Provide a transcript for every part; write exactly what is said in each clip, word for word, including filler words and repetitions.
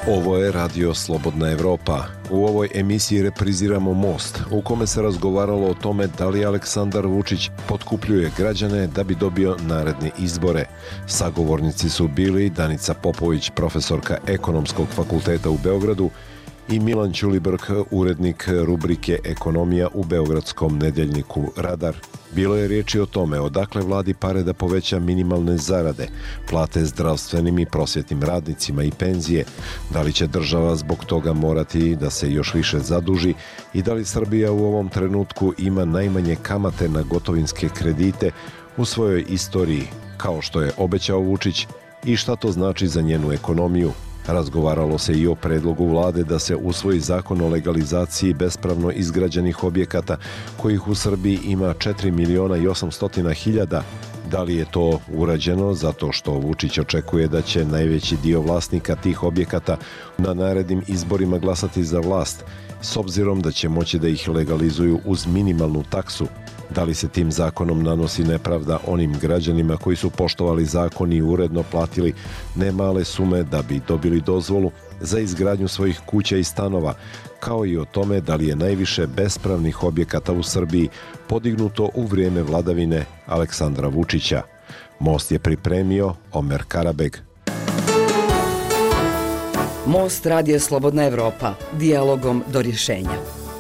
Ovo je Radio Slobodna Evropa. U ovoj emisiji repriziramo Most, u kome se razgovaralo o tome da li Aleksandar Vučić potkupljuje građane da bi dobio naredne izbore. Sagovornici su bili Danica Popović, profesorka Ekonomskog fakulteta u Beogradu, i Milan Ćulibrk, urednik rubrike Ekonomija u beogradskom nedeljniku Radar. Bilo je riječi o tome odakle vladi pare da poveća minimalne zarade, plate zdravstvenim i prosvjetnim radnicima i penzije, da li će država zbog toga morati da se još više zaduži i da li Srbija u ovom trenutku ima najmanje kamate na gotovinske kredite u svojoj istoriji, kao što je obećao Vučić, i šta to znači za njenu ekonomiju. Razgovaralo se i o predlogu vlade da se usvoji zakon o legalizaciji bespravno izgrađenih objekata, kojih u Srbiji ima četiri miliona i osamsto hiljada. Da li je to urađeno zato što Vučić očekuje da će najveći dio vlasnika tih objekata na narednim izborima glasati za vlast, s obzirom da će moći da ih legalizuju uz minimalnu taksu? Da li se tim zakonom nanosi nepravda onim građanima koji su poštovali zakon i uredno platili nemale sume da bi dobili dozvolu za izgradnju svojih kuća i stanova, kao i o tome da li je najviše bespravnih objekata u Srbiji podignuto u vrijeme vladavine Aleksandra Vučića? Most je pripremio Omer Karabeg. Most, Radio Slobodna Evropa, dijalogom do rješenja.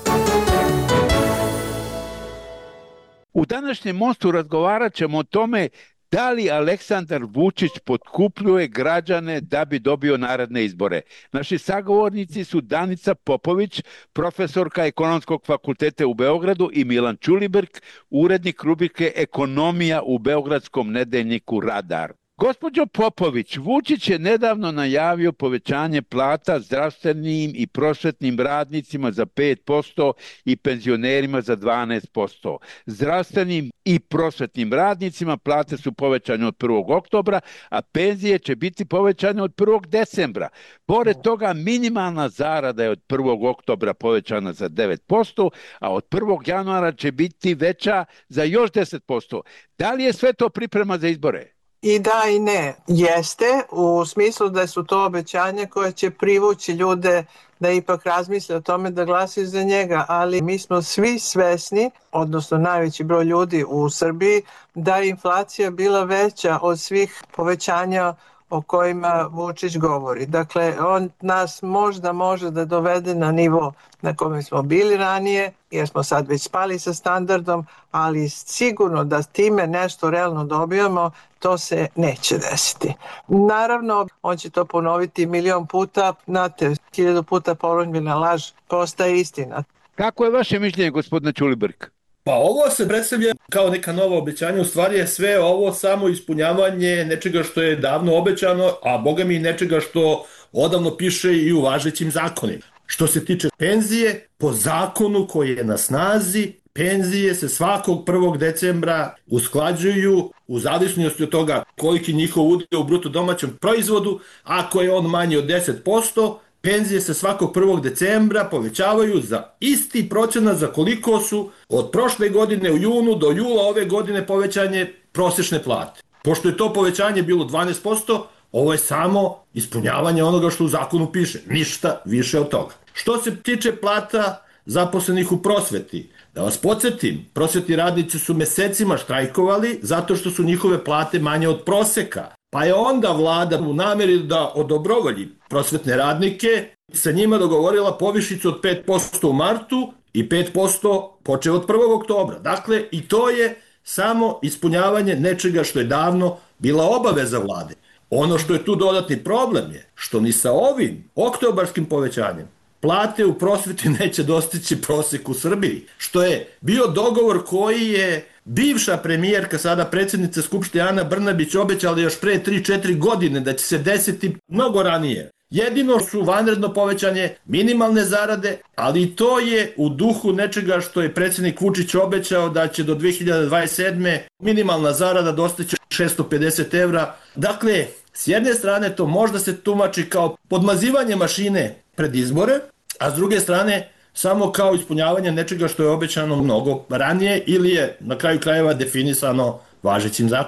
U današnjem Mostu razgovarat ćemo o tome da li Aleksandar Vučić potkupljuje građane da bi dobio naredne izbore. Naši sagovornici su Danica Popović, profesorka Ekonomskog fakulteta u Beogradu, i Milan Ćulibrk, urednik rubrike Ekonomija u beogradskom nedeljniku Radar. Gospođo Popović, Vučić je nedavno najavio povećanje plata zdravstvenim i prosvetnim radnicima za pet posto i penzionerima za dvanaest posto. Zdravstvenim i prosvetnim radnicima plate su povećane od prvog oktobra, a penzije će biti povećane od prvog decembra. Pored toga, minimalna zarada je od prvog oktobra povećana za devet posto, a od prvog januara će biti veća za još deset posto. Da li je sve to priprema za izbore? I da i ne. Jeste, u smislu da su to obećanja koje će privući ljude da ipak razmisle o tome da glasaju za njega, ali mi smo svi svesni, odnosno najveći broj ljudi u Srbiji, da je inflacija bila veća od svih povećanja o kojima Vučić govori. Dakle, on nas možda može da dovede na nivo na kome smo bili ranije, jer smo sad već spali sa standardom, ali sigurno da time nešto realno dobijamo, to se neće desiti. Naravno, on će to ponoviti milion puta, znate, hiljadu puta ponovljena laž postaje istina. Kako je vaše mišljenje, gospodine Ćulibrk? Pa ovo se predstavlja kao neka nova obećanja, u stvari je sve ovo samo ispunjavanje nečega što je davno obećano, a boga mi nečega što odavno piše i u važećim zakonima. Što se tiče penzije, po zakonu koji je na snazi, penzije se svakog prvog decembra usklađuju u zavisnosti od toga koliki njihov udio u bruto domaćem proizvodu. Ako je on manji od deset posto, penzije se svakog prvog decembra povećavaju za isti procenat za koliko su od prošle godine u junu do jula ove godine povećanje prosječne plate. Pošto je to povećanje bilo dvanaest posto, ovo je samo ispunjavanje onoga što u zakonu piše, ništa više od toga. Što se tiče plata zaposlenih u prosveti, da vas podsjetim, prosvetni radnici su mesecima štrajkovali zato što su njihove plate manje od proseka. Pa je onda vlada u namjeri da odobrovolji prosvetne radnike sa njima dogovorila povišicu od pet posto u martu i pet posto počev od prvog oktobra. Dakle, i to je samo ispunjavanje nečega što je davno bila obaveza vlade. Ono što je tu dodatni problem je što ni sa ovim oktobarskim povećanjem plate u prosveti neće dostići prosjek u Srbiji, što je bio dogovor koji je bivša premijerka, sada predsjednica Skupštine Ana Brnabić, obećala još pre tri četiri godine da će se desiti mnogo ranije. Jedino su vanredno povećanje minimalne zarade, ali i to je u duhu nečega što je predsjednik Vučić obećao da će do dve hiljade dvadeset sedme minimalna zarada dostići šesto pedeset evra. Dakle, s jedne strane to možda se tumači kao podmazivanje mašine pred izbore, a s druge strane samo kao ispunjavanje nečega što je obećano mnogo ranije ili je na kraju krajeva definisano važećim zakonima.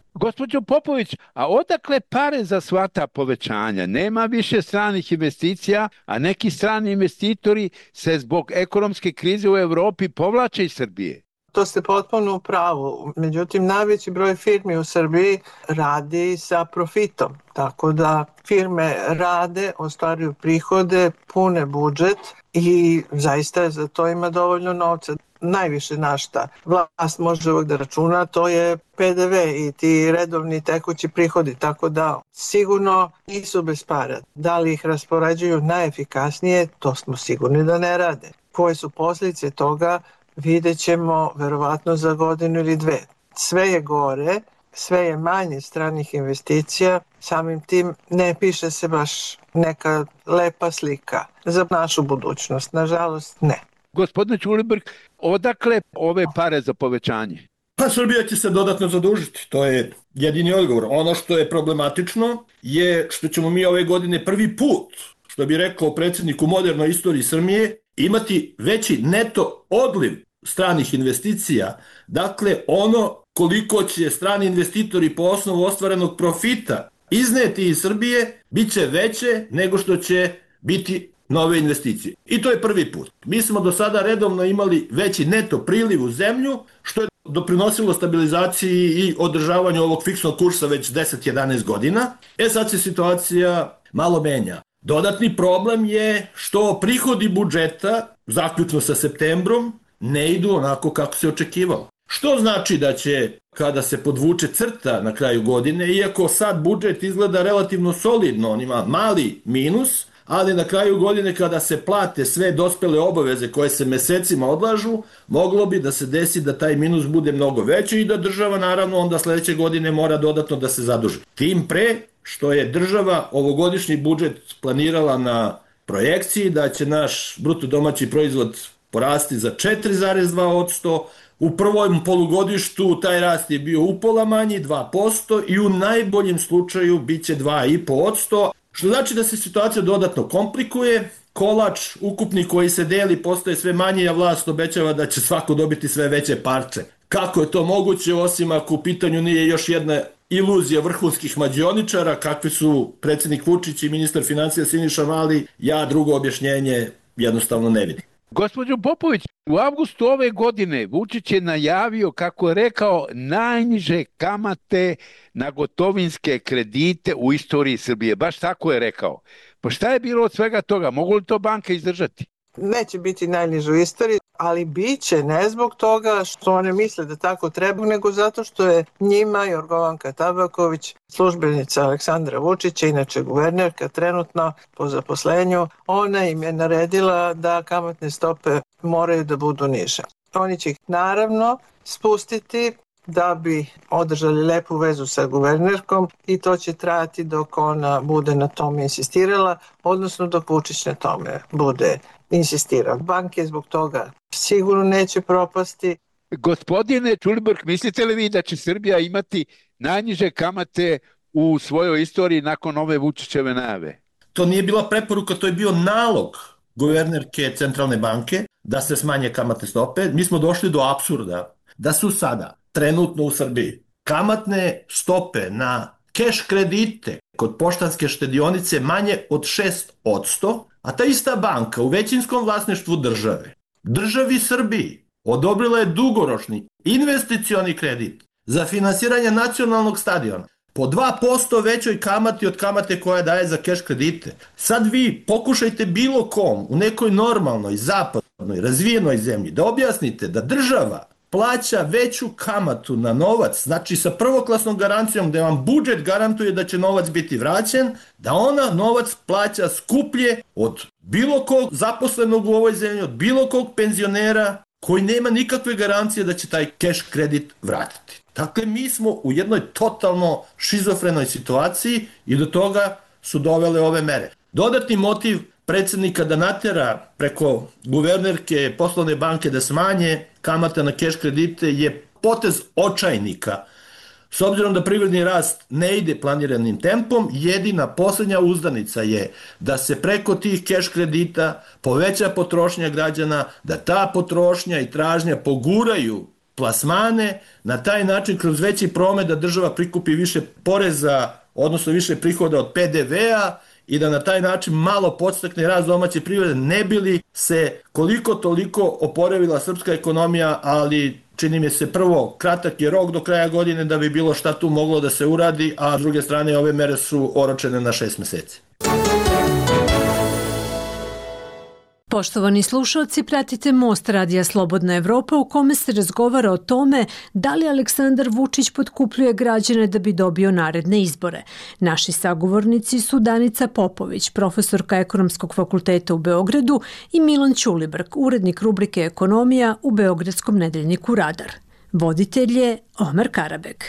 Gospođo Popović, a odakle pare za sva ta povećanja? Nema više stranih investicija, a neki strani investitori se zbog ekonomske krize u Evropi povlače iz Srbije. To ste potpuno u pravu. Međutim, najveći broj firmi u Srbiji radi sa profitom. Tako da firme rade, ostvaruju prihode, pune budžet i zaista za to ima dovoljno novca. Najviše na šta vlast može uvek da računa, to je P D V i ti redovni tekući prihodi, tako da sigurno nisu bez para. Da li ih raspoređuju najefikasnije, to smo sigurni da ne rade. Koje su posljedice toga, vidjet ćemo verovatno za godinu ili dve. Sve je gore, sve je manje stranih investicija, samim tim ne piše se baš neka lepa slika za našu budućnost. Nažalost, ne. Gospodine Ćulibrk, odakle ove pare za povećanje? Pa Srbija će se dodatno zadužiti, to je jedini odgovor. Ono što je problematično je što ćemo mi ove godine prvi put, što bi rekao predsjednik u modernoj istoriji Srbije, imati veći neto odliv stranih investicija. Dakle, ono koliko će strani investitori po osnovu ostvarenog profita izneti iz Srbije, bit će veće nego što će biti nove investicije. I to je prvi put. Mi smo do sada redovno imali veći neto priliv u zemlju, što je doprinosilo stabilizaciji i održavanju ovog fiksnog kursa već deset do jedanaest godina. E sad se situacija malo menja. Dodatni problem je što prihodi budžeta, zaključno sa septembrom, ne idu onako kako se očekivalo. Što znači da će, kada se podvuče crta na kraju godine, iako sad budžet izgleda relativno solidno, on ima mali minus, ali na kraju godine kada se plate sve dospele obaveze koje se mesecima odlažu, moglo bi da se desi da taj minus bude mnogo veći i da država naravno onda sledeće godine mora dodatno da se zaduži. Tim pre što je država ovogodišnji budžet planirala na projekciji da će naš bruto domaći proizvod porasti za četiri zarez dva posto, u prvom polugodištu taj rast je bio upola manji, dva posto, i u najboljem slučaju bit će dva zarez pet posto, što znači da se situacija dodatno komplikuje, kolač ukupni koji se deli postaje sve manji, a vlast obećava da će svako dobiti sve veće parče. Kako je to moguće, osim ako u pitanju nije još jedna iluzija vrhunskih mađioničara, kakvi su predsjednik Vučić i ministar financija Siniša Mali, ja drugo objašnjenje jednostavno ne vidim. Gospođo Popović, u avgustu ove godine Vučić je najavio, kako je rekao, najniže kamate na gotovinske kredite u istoriji Srbije. Baš tako je rekao. Pa šta je bilo od svega toga? Mogu li to banke izdržati? Neće biti najniže u istoriji, ali bit će ne zbog toga što one misle da tako treba, nego zato što je njima Jorgovanka Tabaković, službenica Aleksandra Vučića, inače guvernerka trenutno po zaposlenju, ona im je naredila da kamatne stope moraju da budu niže. Oni će ih naravno spustiti da bi održali lepu vezu sa guvernerkom i to će trajati dok ona bude na tome insistirala, odnosno dok Vučić na tome bude insistirao. Banke zbog toga sigurno neće propasti. Gospodine Ćulibrk, mislite li vi da će Srbija imati najniže kamate u svojoj istoriji nakon ove Vučićeve najave? To nije bila preporuka, to je bio nalog guvernerke Centralne banke da se smanje kamatne stope. Mi smo došli do apsurda da su sada trenutno u Srbiji kamatne stope na keš kredite kod poštanske štedionice manje od šest posto, a ta ista banka u većinskom vlasništvu države, državi Srbiji, odobrila je dugoročni investicioni kredit za finansiranje nacionalnog stadiona po dva posto većoj kamati od kamate koja daje za keš kredite. Sad vi pokušajte bilo kom u nekoj normalnoj, zapadnoj, razvijenoj zemlji da objasnite da država plaća veću kamatu na novac, znači sa prvoklasnom garancijom da vam budžet garantuje da će novac biti vraćen, da ona novac plaća skuplje od bilo kog zaposlenog u ovoj zemlji, od bilo kog penzionera koji nema nikakve garancije da će taj keš kredit vratiti. Dakle, mi smo u jednoj totalno šizofrenoj situaciji i do toga su dovele ove mere. Dodatni motiv predsjednika da natera preko guvernerke poslovne banke da smanje kamata na keš kredite je potez očajnika. S obzirom da privredni rast ne ide planiranim tempom, jedina posljednja uzdanica je da se preko tih keš kredita poveća potrošnja građana, da ta potrošnja i tražnja poguraju plasmane, na taj način kroz veći promet da država prikupi više poreza, odnosno više prihoda od pe de vea i da na taj način malo podstakne rast domaće privrede, ne bi li se koliko toliko oporavila srpska ekonomija, ali čini mi se prvo kratak je rok do kraja godine da bi bilo šta tu moglo da se uradi, a s druge strane ove mere su oročene na šest meseci. Poštovani slušalci, pratite Most Radija Slobodna Evropa u kome se razgovara o tome da li Aleksandar Vučić potkupljuje građane da bi dobio naredne izbore. Naši sagovornici su Danica Popović, profesorka Ekonomskog fakulteta u Beogradu, i Milan Ćulibrk, urednik rubrike Ekonomija u beogradskom nedeljniku Radar. Voditelj je Omer Karabek.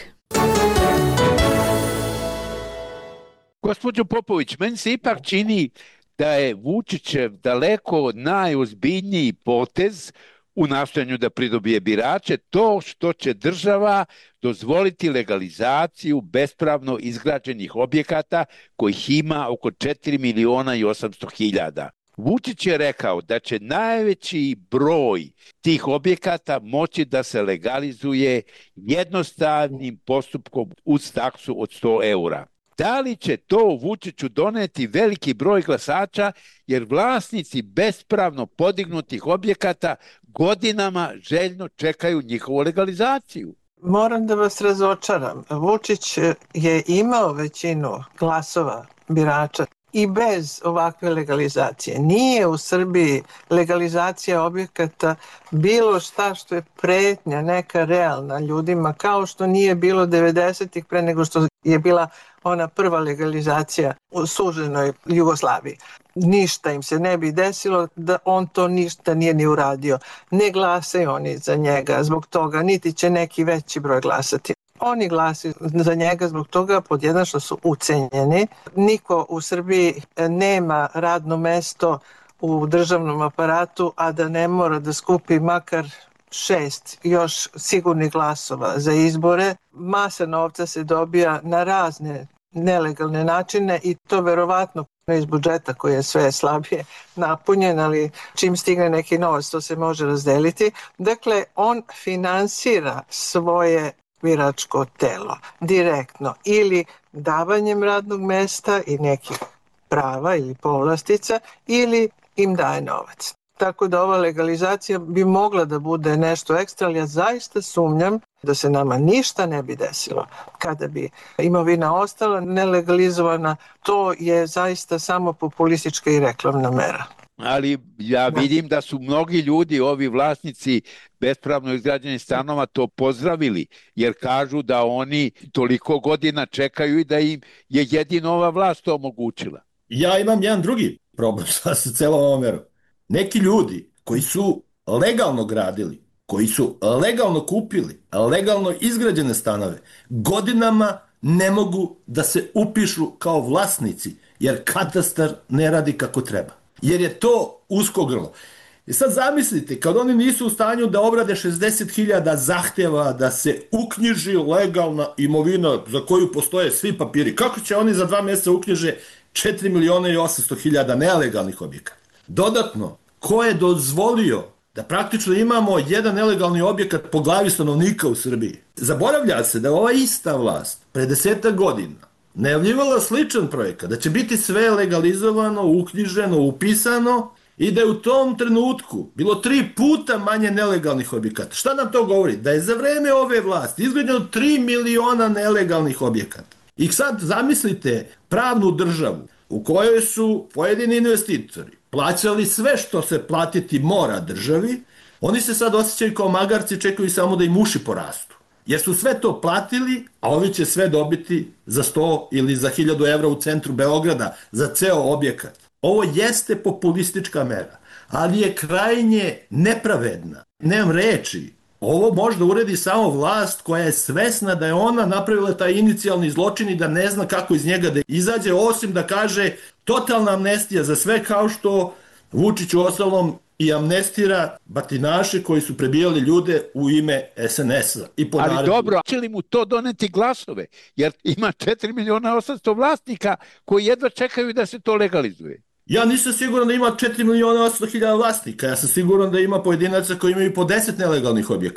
Gospođo Popović, meni se ipak čini da je Vučićev daleko najozbiljniji potez u nastojanju da pridobije birače to što će država dozvoliti legalizaciju bespravno izgrađenih objekata kojih ima oko četiri miliona i osamsto hiljada. Vučić je rekao da će najveći broj tih objekata moći da se legalizuje jednostavnim postupkom uz taksu od sto eura. Da li će to Vučiću doneti veliki broj glasača, jer vlasnici bespravno podignutih objekata godinama željno čekaju njihovu legalizaciju? Moram da vas razočaram. Vučić je imao većinu glasova birača i bez ovakve legalizacije. Nije u Srbiji legalizacija objekata bilo šta što je pretnja neka realna ljudima, kao što nije bilo devedesetih pre nego što je bila ona prva legalizacija u suženoj Jugoslaviji. Ništa im se ne bi desilo da on to ništa nije ni uradio. Ne glasaju oni za njega zbog toga, niti će neki veći broj glasati. Oni glasaju za njega zbog toga, pod jedan, što su ucenjeni. Niko u Srbiji nema radno mesto u državnom aparatu, a da ne mora da skupi makar šest još sigurnih glasova za izbore. Masa novca se dobija na razne nelegalne načine i to verovatno iz budžeta koji je sve slabije napunjen, ali čim stigne neki novac to se može razdeliti. Dakle, on finansira svoje biračko telo direktno ili davanjem radnog mesta i nekih prava ili povlastica ili im daje novac. Tako da ova legalizacija bi mogla da bude nešto ekstra, ali ja zaista sumnjam da se nama ništa ne bi desilo kada bi imovina ostala nelegalizovana. To je zaista samo populistička i reklamna mera. Ali ja vidim da su mnogi ljudi, ovi vlasnici bespravno izgrađenih stanova, to pozdravili, jer kažu da oni toliko godina čekaju i da im je jedino ova vlast to omogućila. Ja imam jedan drugi problem sa celom ovom merom. Neki ljudi koji su legalno gradili, koji su legalno kupili, legalno izgrađene stanove, godinama ne mogu da se upišu kao vlasnici, jer katastar ne radi kako treba. Jer je to usko grlo. I sad zamislite, kad oni nisu u stanju da obrade šezdeset hiljada zahtjeva da se uknjiži legalna imovina za koju postoje svi papiri, kako će oni za dva mjeseca uknjiže četiri miliona i osamsto hiljada nelegalnih objekata? Dodatno, ko je dozvolio da praktično imamo jedan nelegalni objekat po glavi stanovnika u Srbiji? Zaboravlja se da ova ista vlast pre desetak godina najavljivala sličan projekat, da će biti sve legalizovano, uknjiženo, upisano i da je u tom trenutku bilo tri puta manje nelegalnih objekata. Šta nam to govori? Da je za vreme ove vlasti izgrađeno tri miliona nelegalnih objekata. I sad zamislite pravnu državu u kojoj su pojedini investitori plaćali sve što se platiti mora državi, oni se sad osjećaju kao magarci, čekaju samo da im uši porastu. Jer su sve to platili, a ovi će sve dobiti za sto ili za hiljadu evra u centru Beograda za ceo objekat. Ovo jeste populistička mera, ali je krajnje nepravedna. Nemam reči. Ovo možda uredi samo vlast koja je svesna da je ona napravila taj inicijalni zločin i da ne zna kako iz njega da izađe, osim da kaže totalna amnestija za sve, kao što Vučić u ostalom i amnestira batinaše koji su prebijali ljude u ime es en es-a. I ali dobro, će li mu to doneti glasove? Jer ima četiri miliona osamsto vlasnika koji jedva čekaju da se to legalizuje. Ja nisam siguran da ima četiri miliona osamsto hiljada vlasnika. Ja sam siguran da ima pojedinaca koji imaju po deset nelegalnih objekata.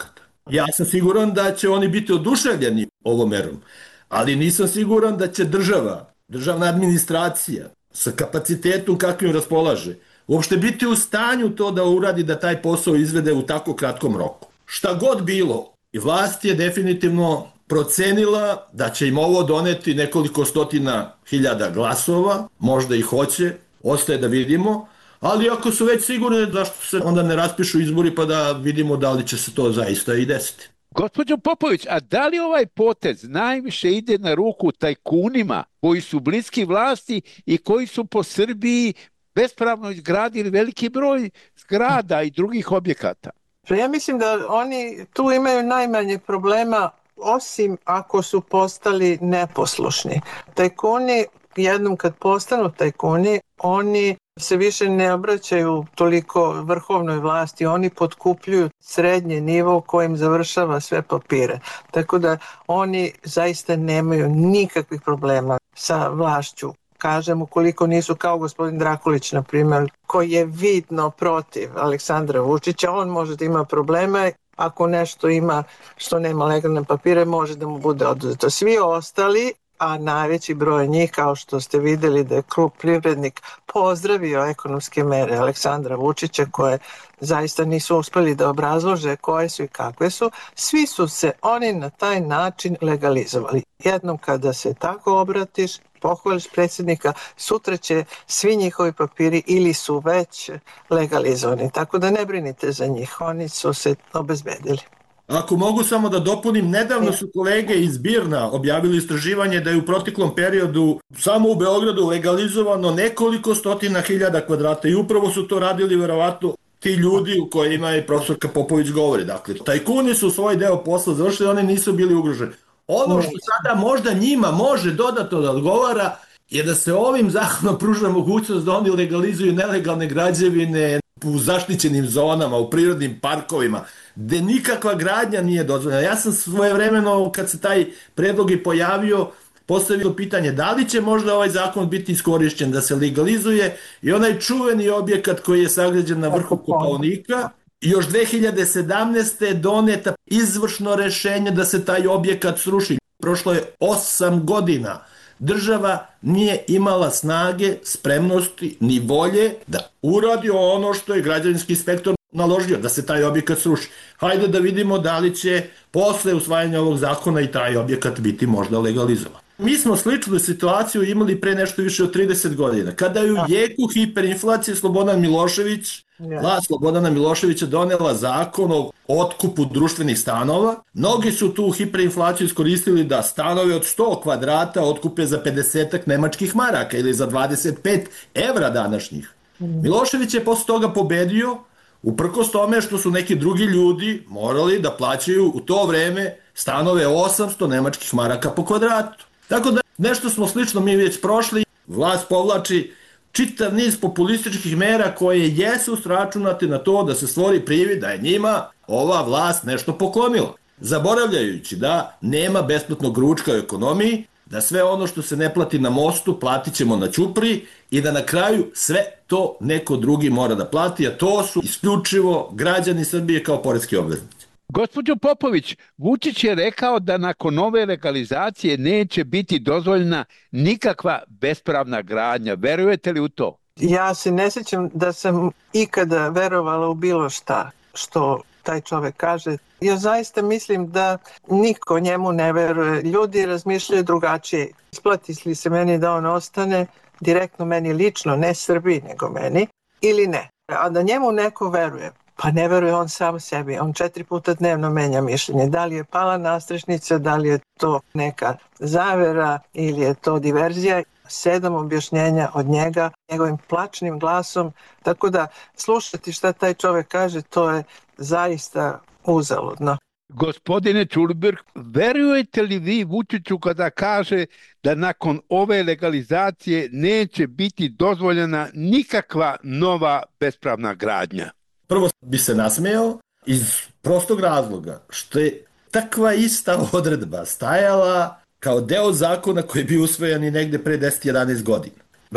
Ja sam siguran da će oni biti oduševljeni ovom merom, ali nisam siguran da će država, državna administracija sa kapacitetom kakvim raspolaže, uopšte biti u stanju to da uradi, da taj posao izvede u tako kratkom roku. Šta god bilo, i vlast je definitivno procenila da će im ovo doneti nekoliko stotina hiljada glasova, možda i hoće, ostaje da vidimo, ali ako su već sigurni, zašto se onda ne raspišu izbori pa da vidimo da li će se to zaista i desiti. Gospođo Popović, a da li ovaj potez najviše ide na ruku tajkunima koji su bliski vlasti i koji su po Srbiji bespravno izgradili veliki broj zgrada i drugih objekata? Ja mislim da oni tu imaju najmanje problema, osim ako su postali neposlušni. Tajkuni, jednom kad postanu tajkuni, oni se više ne obraćaju toliko vrhovnoj vlasti, oni potkupljuju srednji nivo kojim završava sve papire. Tako da oni zaista nemaju nikakvih problema sa vlašću. Kažem, ukoliko nisu kao gospodin Drakulić, na primjer, koji je vidno protiv Aleksandra Vučića, on može da ima probleme. Ako nešto ima što nema legalne papire, može da mu bude oduzeto. Svi ostali, a najveći broj njih, kao što ste videli da je klub Privrednik pozdravio ekonomske mere Aleksandra Vučića, koje zaista nisu uspeli da obrazlože koje su i kakve su, svi su se oni na taj način legalizovali. Jednom kada se tako obratiš, pohvališ predsjednika, sutra će svi njihovi papiri ili su već legalizovani. Tako da ne brinite za njih, oni su se obezbedili. Ako mogu samo da dopunim, nedavno su kolege iz Birna objavili istraživanje da je u proteklom periodu samo u Beogradu legalizovano nekoliko stotina hiljada kvadrata i upravo su to radili verovatno ti ljudi u kojima je profesorka Popović govori. Dakle, tajkuni su svoj deo posla završili, oni nisu bili ugroženi. Ono što sada možda njima može dodatno da odgovara je da se ovim zakonom pruža mogućnost da oni legalizuju nelegalne građevine u zaštićenim zonama, u prirodnim parkovima, gde nikakva gradnja nije dozvoljena. Ja sam svojevremeno, kad se taj predlog i pojavio, postavio pitanje da li će možda ovaj zakon biti iskorišćen da se legalizuje i onaj čuveni objekat koji je sagrađen na vrhu Kopaonika. Još dve hiljade sedamnaeste. je doneta izvršno rešenje da se taj objekat sruši. Prošlo je osam godina. Država nije imala snage, spremnosti ni volje da uradi ono što je građevinski inspektor naložio, da se taj objekat sruši. Hajde da vidimo da li će posle usvajanja ovog zakona i taj objekat biti možda legalizovan. Mi smo sličnu situaciju imali pre nešto više od trideset godina. Kada je u jeku hiperinflacije Slobodan Milošević, vlast Slobodana Miloševića donela zakon o otkupu društvenih stanova, mnogi su tu hiperinflaciju iskoristili da stanove od sto kvadrata otkupe za pedeset nemačkih maraka ili za dvadeset pet evra današnjih. Milošević je posle toga pobedio, uprkos tome što su neki drugi ljudi morali da plaćaju u to vreme stanove osamsto nemačkih maraka po kvadratu. Tako da nešto smo slično mi već prošli. Vlast povlači čitav niz populističkih mera koje jesu sračunate na to da se stvori privid da je njima ova vlast nešto poklonila. Zaboravljajući da nema besplatnog ručka u ekonomiji, da sve ono što se ne plati na mostu platit ćemo na ćupriji i da na kraju sve to neko drugi mora da plati, a to su isključivo građani Srbije kao poreski obveznici. Gospođo Popović, Vučić je rekao da nakon ove legalizacije neće biti dozvoljena nikakva bespravna gradnja. Verujete li u to? Ja se ne sjećam da sam ikada verovala u bilo šta što taj čovek kaže. Ja zaista mislim da niko njemu ne veruje. Ljudi razmišljaju drugačije. Isplati li se meni da on ostane, direktno meni lično, ne Srbiji nego meni, ili ne. A da njemu neko veruje, pa ne veruje on sam sebi. On četiri puta dnevno menja mišljenje. Da li je pala nastrešnica, da li je to neka zavera ili je to diverzija. Sedam objašnjenja od njega, njegovim plačnim glasom. Tako da slušati šta taj čovek kaže, to je zaista uzaludno. Gospodine Čulibrk, verujete li vi Vučiću kada kaže da nakon ove legalizacije neće biti dozvoljena nikakva nova bespravna gradnja? Prvo bi se nasmejao iz prostog razloga što je takva ista odredba stajala kao deo zakona koji je bio usvojen i negde pre deset do jedanaest godina. Znači,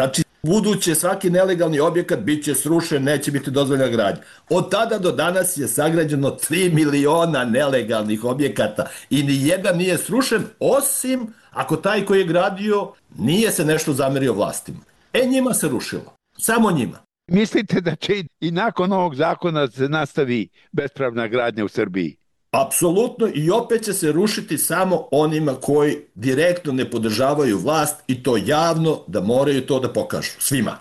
buduće svaki nelegalni objekat bit će srušen, neće biti dozvoljena gradnja. Od tada do danas je sagrađeno tri miliona nelegalnih objekata i ni jedan nije srušen, osim ako taj koji je gradio nije se nešto zamerio vlastima. E, njima se rušilo. Samo njima. Mislite da će i nakon ovog zakona se nastavi bespravna gradnja u Srbiji? Apsolutno, i opet će se rušiti samo onima koji direktno ne podržavaju vlast i to javno, da moraju to da pokažu svima.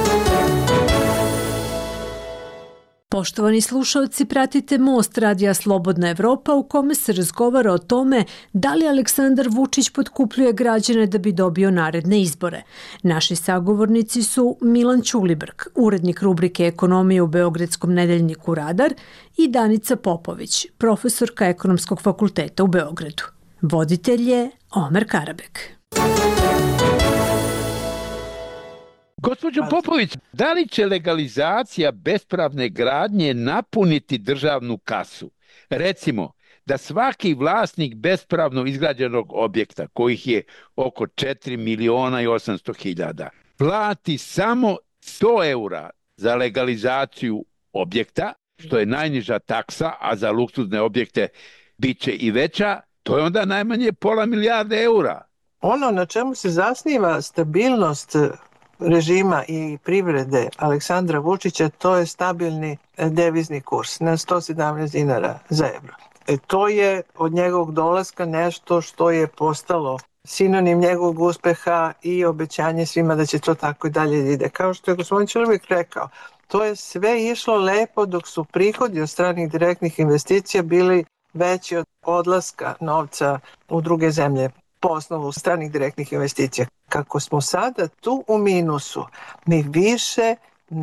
Poštovani slušalci, pratite Most radija Slobodna Evropa u kome se razgovara o tome da li Aleksandar Vučić potkupljuje građane da bi dobio naredne izbore. Naši sagovornici su Milan Ćulibrk, urednik rubrike Ekonomije u Beogradskom nedeljniku Radar, i Danica Popović, profesorka Ekonomskog fakulteta u Beogradu. Voditelj je Omer Karabek. Gospođo Popović, da li će legalizacija bespravne gradnje napuniti državnu kasu? Recimo, da svaki vlasnik bespravno izgrađenog objekta, kojih je oko četiri miliona i osamsto hiljada, plati samo sto eura za legalizaciju objekta, što je najniža taksa, a za luksuzne objekte bit će i veća, to je onda najmanje pola milijarde eura. Ono na čemu se zasniva stabilnost režima i privrede Aleksandra Vučića, to je stabilni devizni kurs na sto sedamnaest dinara za evro. E, to je od njegovog dolaska nešto što je postalo sinonim njegovog uspeha i obećanje svima da će to tako i dalje ide. Kao što je gospodin Ćulibrk rekao, to je sve išlo lepo dok su prihodi od stranih direktnih investicija bili veći od odlaska novca u druge zemlje po osnovu stranih direktnih investicija. Kako smo sada tu u minusu, mi više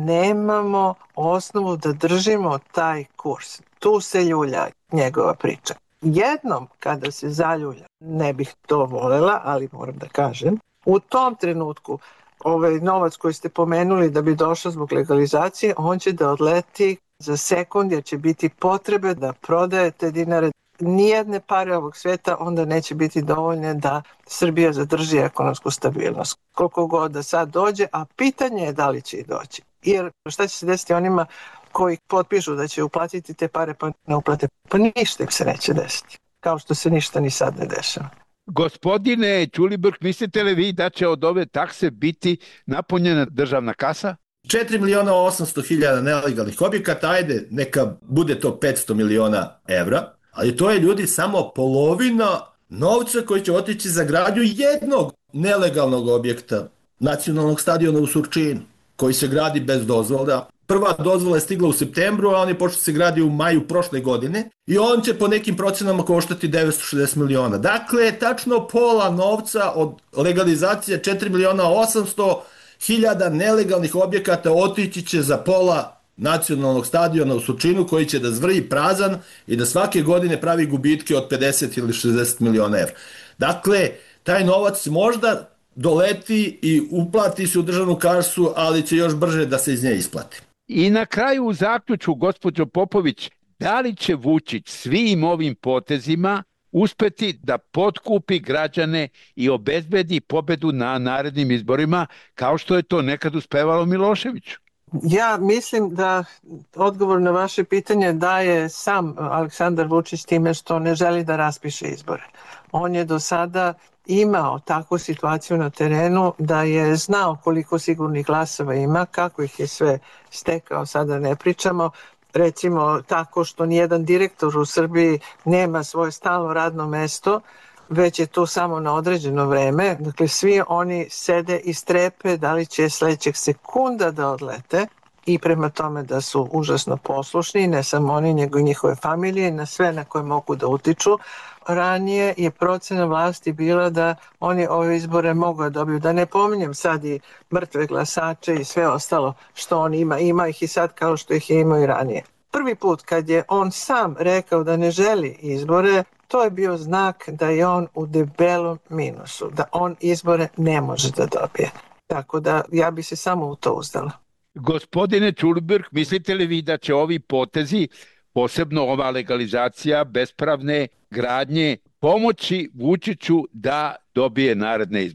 nemamo osnovu da držimo taj kurs. Tu se ljulja njegova priča. Jednom kada se zaljulja, ne bih to volela, ali moram da kažem, u tom trenutku ovaj novac koji ste pomenuli da bi došao zbog legalizacije, on će da odleti za sekund jer će biti potrebe da prodajete dinare. Nijedne pare ovog sveta onda neće biti dovoljne da Srbija zadrži ekonomsku stabilnost. Koliko god da sad dođe, a pitanje je da li će i doći. Jer šta će se desiti onima koji potpišu da će uplatiti te pare pa ne uplate? Pa ništa im se neće desiti. Kao što se ništa ni sad ne dešava. Gospodine Ćulibrk, mislite li vi da će od ove takse biti napunjena državna kasa? četiri miliona osamsto hiljada nelegalnih objekata, ajde, neka bude to petsto miliona evra. Ali to je, ljudi, samo polovina novca koji će otići za gradnju jednog nelegalnog objekta, nacionalnog stadiona u Surčinu, koji se gradi bez dozvola. Prva dozvola je stigla u septembru, a on je počeo se gradi u maju prošle godine i on će po nekim procenama koštati devetsto šezdeset miliona. Dakle, tačno pola novca od legalizacije četiri miliona osamsto hiljada nelegalnih objekata otići će za pola nacionalnog stadiona u Surčinu, koji će da zvrji prazan i da svake godine pravi gubitke od pedeset ili šezdeset miliona evra. Dakle, taj novac možda doleti i uplati se u državnu kasu, ali će još brže da se iz nje isplati. I na kraju u zaključku, gospođo Popović, da li će Vučić svim ovim potezima uspeti da potkupi građane i obezbedi pobedu na narednim izborima, kao što je to nekad uspevalo Miloševiću? Ja mislim da odgovor na vaše pitanje daje sam Aleksandar Vučić time što ne želi da raspiše izbore. On je do sada imao takvu situaciju na terenu da je znao koliko sigurnih glasova ima, kako ih je sve stekao, sada ne pričamo. Recimo tako što nijedan direktor u Srbiji nema svoje stalno radno mesto, već je to samo na određeno vreme. Dakle, svi oni sede i strepe da li će sledećeg sekunda da odlete i prema tome da su užasno poslušni, ne samo oni, nego i njihove familije, na sve na koje mogu da utiču. Ranije je procena vlasti bila da oni ove izbore mogu da dobiju. Da ne pominjem sad i mrtve glasače i sve ostalo što on ima. Ima ih i sad kao što ih je imao i ranije. Prvi put kad je on sam rekao da ne želi izbore, to je bio znak da je on u debelom minusu, da on izbore ne može da dobije. Tako da ja bi se samo u to uzdala. Gospodine Ćulibrk, mislite li vi da će ovi potezi, posebno ova legalizacija bespravne gradnje, pomoći Vučiću da dobije naredne izbore?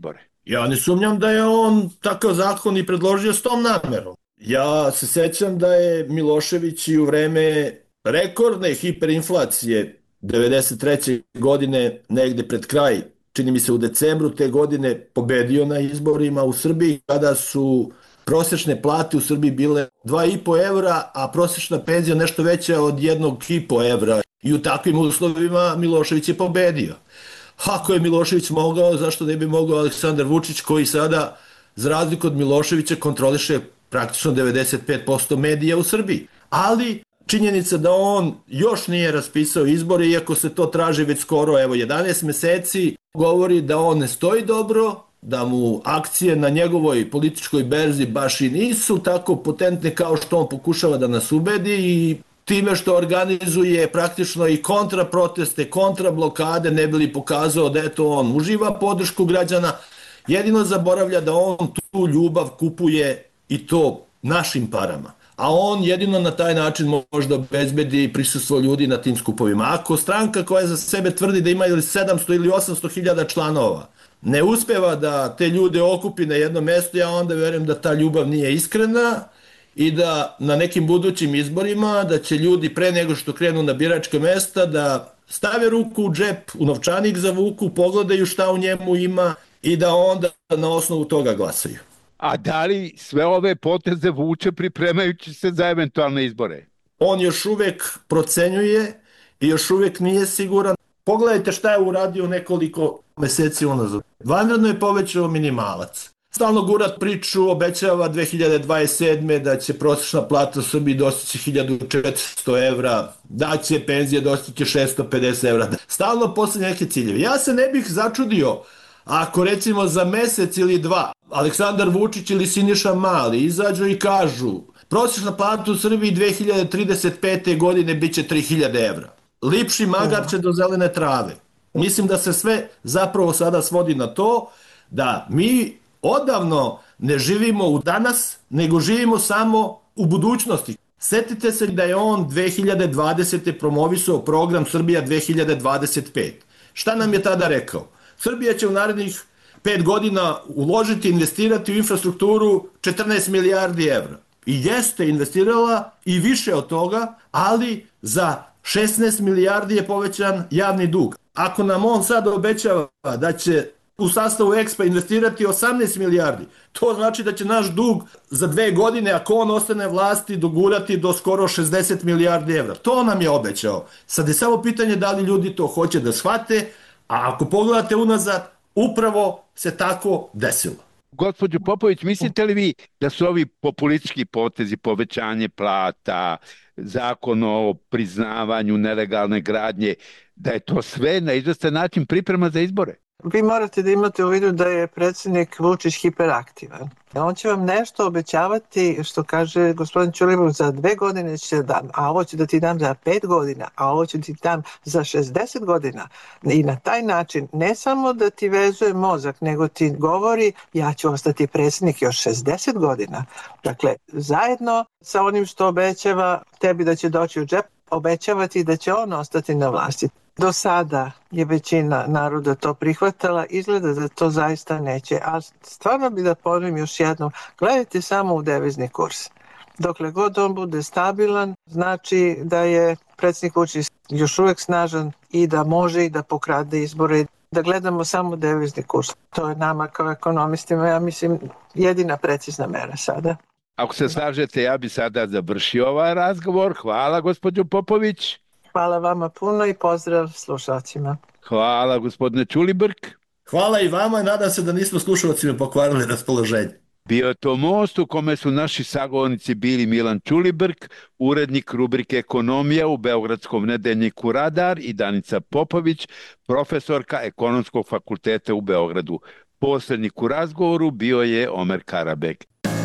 Ja ne sumnjam da je on takav zakon i predložio s tom namerom. Ja se sećam da je Milošević i u vreme rekordne hiperinflacije devedeset treće godine, negde pred kraj, čini mi se u decembru te godine, pobedio na izborima u Srbiji, kada su prosečne plate u Srbiji bile dva i po evra, a prosečna penzija nešto veća od jednog i po evra. I u takvim uslovima Milošević je pobedio. Ako je Milošević mogao, zašto ne bi mogao Aleksandar Vučić, koji sada, za razliku od Miloševića, kontroliše praktično devedeset pet posto medija u Srbiji. Ali činjenica da on još nije raspisao izbore, iako se to traži već skoro, evo, jedanaest meseci, govori da on ne stoji dobro, da mu akcije na njegovoj političkoj berzi baš i nisu tako potentne kao što on pokušava da nas ubedi, i time što organizuje praktično i kontraproteste, kontrablokade, ne bi li pokazao da eto on uživa podršku građana, jedino zaboravlja da on tu ljubav kupuje i to našim parama. A on jedino na taj način može da obezbedi prisustvo ljudi na tim skupovima. Ako stranka koja za sebe tvrdi da ima ili sedamsto ili osamsto hiljada članova ne uspeva da te ljude okupi na jedno mesto, ja onda verujem da ta ljubav nije iskrena i da na nekim budućim izborima da će ljudi pre nego što krenu na biračka mesta da stave ruku u džep, u novčanik zavuku, pogledaju šta u njemu ima i da onda na osnovu toga glasaju. A da li sve ove poteze vuče pripremajući se za eventualne izbore? On još uvek procenjuje i još uvek nije siguran. Pogledajte šta je uradio nekoliko meseci unazad. Vanredno je povećao minimalac. Stalno gurat priču, obećava dve hiljade dvadeset sedme da će prosječna plata u Srbiji dostići hiljadu četiristo evra, da će penzije dostići šesto pedeset evra. Stalno postavlja neke ciljeve. Ja se ne bih začudio ako recimo za mesec ili dva Aleksandar Vučić ili Siniša Mali izađu i kažu prosječna plata u Srbiji dve hiljade trideset pete. godine bit će tri hiljade evra. Lipši magarče do zelene trave. Mislim da se sve zapravo sada svodi na to da mi odavno ne živimo u danas, nego živimo samo u budućnosti. Setite se da je on dve hiljade dvadesete. promovisao program Srbija dve hiljade dvadeset pet. Šta nam je tada rekao? Srbija će u narednih pet godina uložiti, investirati u infrastrukturu četrnaest milijardi evra. I jeste investirala i više od toga, ali za šesnaest milijardi je povećan javni dug. Ako nam on sad obećava da će u sastavu Expa investirati osamnaest milijardi, to znači da će naš dug za dve godine, ako on ostane vlasti, dogurati do skoro šezdeset milijardi evra. To nam je obećao. Sad je samo pitanje da li ljudi to hoće da shvate, a ako pogledate unazad, upravo se tako desilo. Gospođo Popović, mislite li vi da su ovi populistički potezi, povećanje plata, zakon o priznavanju nelegalne gradnje, da je to sve na izvestan način priprema za izbore? Vi morate da imate u vidu da je predsjednik Vučić hiperaktivan. On će vam nešto obećavati, što kaže gospodin Ćulibrk, za dve godine će dam, a ovo ću da ti dam za pet godina, a ovo ću ti dam za šezdeset godina. I na taj način ne samo da ti vezuje mozak, nego ti govori ja ću ostati predsjednik još šezdeset godina. Dakle, zajedno sa onim što obećava tebi da će doći u džep, obećavati da će on ostati na vlasti. Do sada je većina naroda to prihvatala, izgleda da to zaista neće, ali stvarno bi da ponovim još jednom, gledajte samo u devizni kurs. Dokle god on bude stabilan, znači da je predsjednik Vučić još uvek snažan i da može i da pokrade izbore. Da gledamo samo devizni kurs. To je nama kao ekonomistima, ja mislim, jedina precizna mera sada. Ako se slažete, ja bi sada završio ovaj razgovor. Hvala, gospođo Popović. Hvala vama puno i pozdrav slušalcima. Hvala, gospodine Ćulibrk. Hvala i vama i nadam se da nismo slušalcima pokvarili raspoloženje. Bio je to Most u kome su naši sagovornici bili Milan Ćulibrk, urednik rubrike Ekonomija u Beogradskom nedeljniku Radar, i Danica Popović, profesorka Ekonomskog fakulteta u Beogradu. Posrednik u razgovoru bio je Omer Karabek.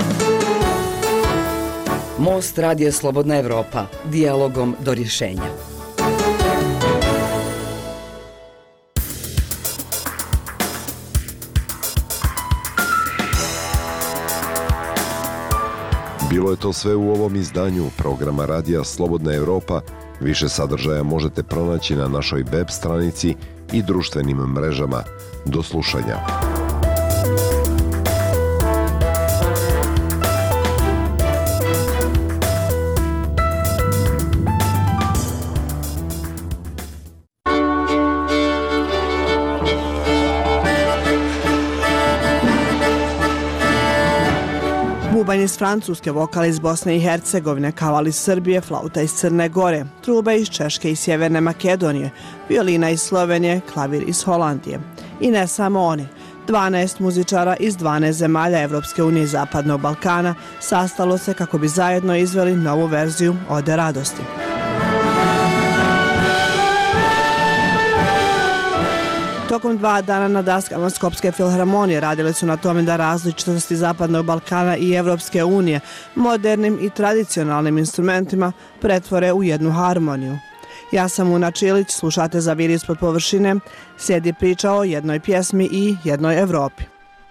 Most radija Slobodna Evropa, dijalogom do rješenja. Bilo je to sve u ovom izdanju programa radija Slobodna Evropa. Više sadržaja možete pronaći na našoj web stranici i društvenim mrežama. Do slušanja. bubanj iz Francuske, vokal iz Bosne i Hercegovine, kaval iz Srbije, flauta iz Crne Gore, truba iz Češke i Sjeverne Makedonije, violina iz Slovenije, klavir iz Holandije. I ne samo oni. dvanaest muzičara iz dvanaest zemalja Evropske unije i Zapadnog Balkana sastalo se kako bi zajedno izveli novu verziju Ode radosti. Tokom dva dana na daskama Skopske filharmonije radili su na tome da različitosti Zapadnog Balkana i Evropske unije modernim i tradicionalnim instrumentima pretvore u jednu harmoniju. Ja sam Una Čilić, slušate Za vir ispod površine, sjedi priča o jednoj pjesmi i jednoj Evropi.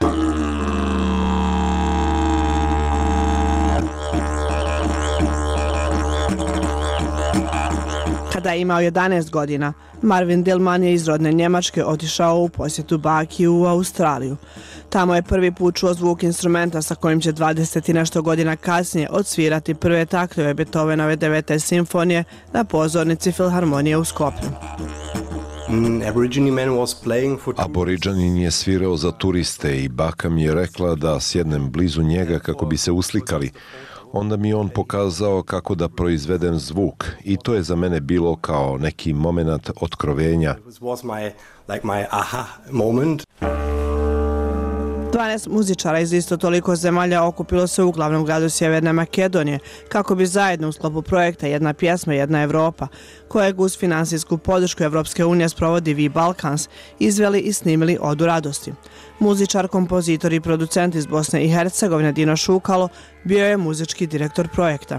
Kada je imao jedanaest godina, Marvin Dillman je iz rodne Njemačke otišao u posjetu baki u Australiju. Tamo je prvi put čuo zvuk instrumenta sa kojim će dvadeset i nešto godina kasnije odsvirati prve taktove Beethovenove devete simfonije na pozornici Filharmonije u Skopju. Aboriđanin je svirao za turiste i baka mi je rekla da sjednem blizu njega kako bi se uslikali. Onda mi on pokazao kako da proizvedem zvuk i to je za mene bilo kao neki moment otkrovenja. dvanaest muzičara iz isto toliko zemalja okupilo se u glavnom gradu Sjeverne Makedonije kako bi zajedno u sklopu projekta Jedna pjesma, jedna Evropa, kojeg uz finansijsku podršku Evropske unije sprovodi V Balkans, izveli i snimili Odu radosti. Muzičar, kompozitor i producent iz Bosne i Hercegovine Dino Šukalo bio je muzički direktor projekta.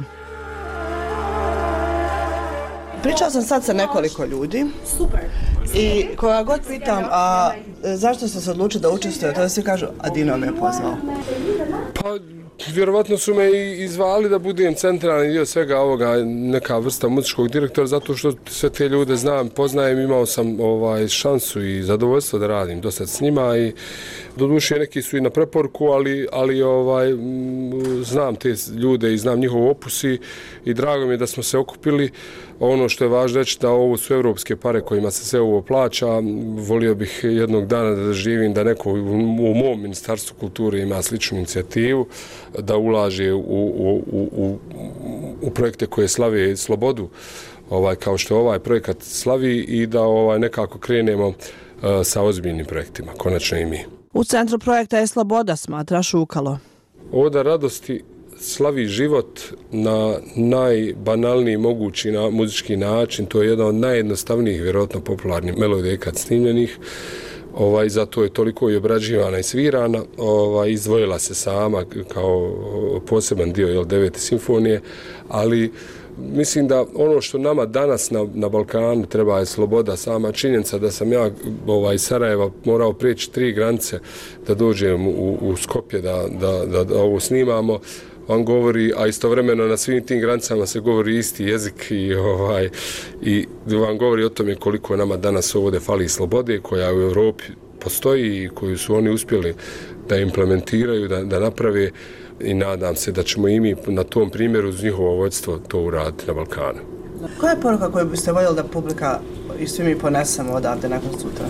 Pričao sam sad sa nekoliko ljudi. Super. I koga god pitam, a zašto ste se odlučili da učestvujete, tada svi kažu, a Dino me je pozvao. Pa, vjerovatno su me i izvali da budem centralni dio svega ovoga, neka vrsta muzičkog direktora, zato što sve te ljude znam, poznajem, imao sam ovaj, šansu i zadovoljstvo da radim dosta s njima i doduše neki su i na preporuku, ali, ali ovaj, znam te ljude i znam njihov opus i, i drago mi je da smo se okupili. Ono što je važno reći da ovo su evropske pare kojima se sve ovo plaća. Volio bih jednog dana da živim da neko u mom Ministarstvu kulture ima sličnu inicijativu, da ulaže u, u, u, u projekte koje slave slobodu, ovaj, kao što ovaj projekat slavi i da ovaj, nekako krenemo uh, sa ozbiljnim projektima, konačno i mi. U centru projekta je sloboda, smatra Šukalo. Oda radosti slavi život na najbanalniji mogući na muzički način. To je jedan od najjednostavnijih, vjerojatno popularnih melodija kad snimljenih. Ovaj, zato je toliko i obrađivana i svirana. Ovaj, izdvojila se sama kao poseban dio jel, devete simfonije, ali mislim da ono što nama danas na, na Balkanu treba je sloboda. Sama činjenica da sam ja ovaj, iz Sarajeva morao prijeći tri granice da dođem u, u Skopje da, da, da, da ovo snimamo, vam govori, a istovremeno na svim tim granicama se govori isti jezik i, ovaj, i vam govori o tome koliko nama danas ovdje fali slobode koja u Europi postoji i koju su oni uspjeli da implementiraju, da, da naprave i nadam se da ćemo i mi na tom primjeru uz njihovo vođstvo to uraditi na Balkanu. Koja je poruka koju biste voljeli da publika i svi mi ponesemo odavde nakon sutra?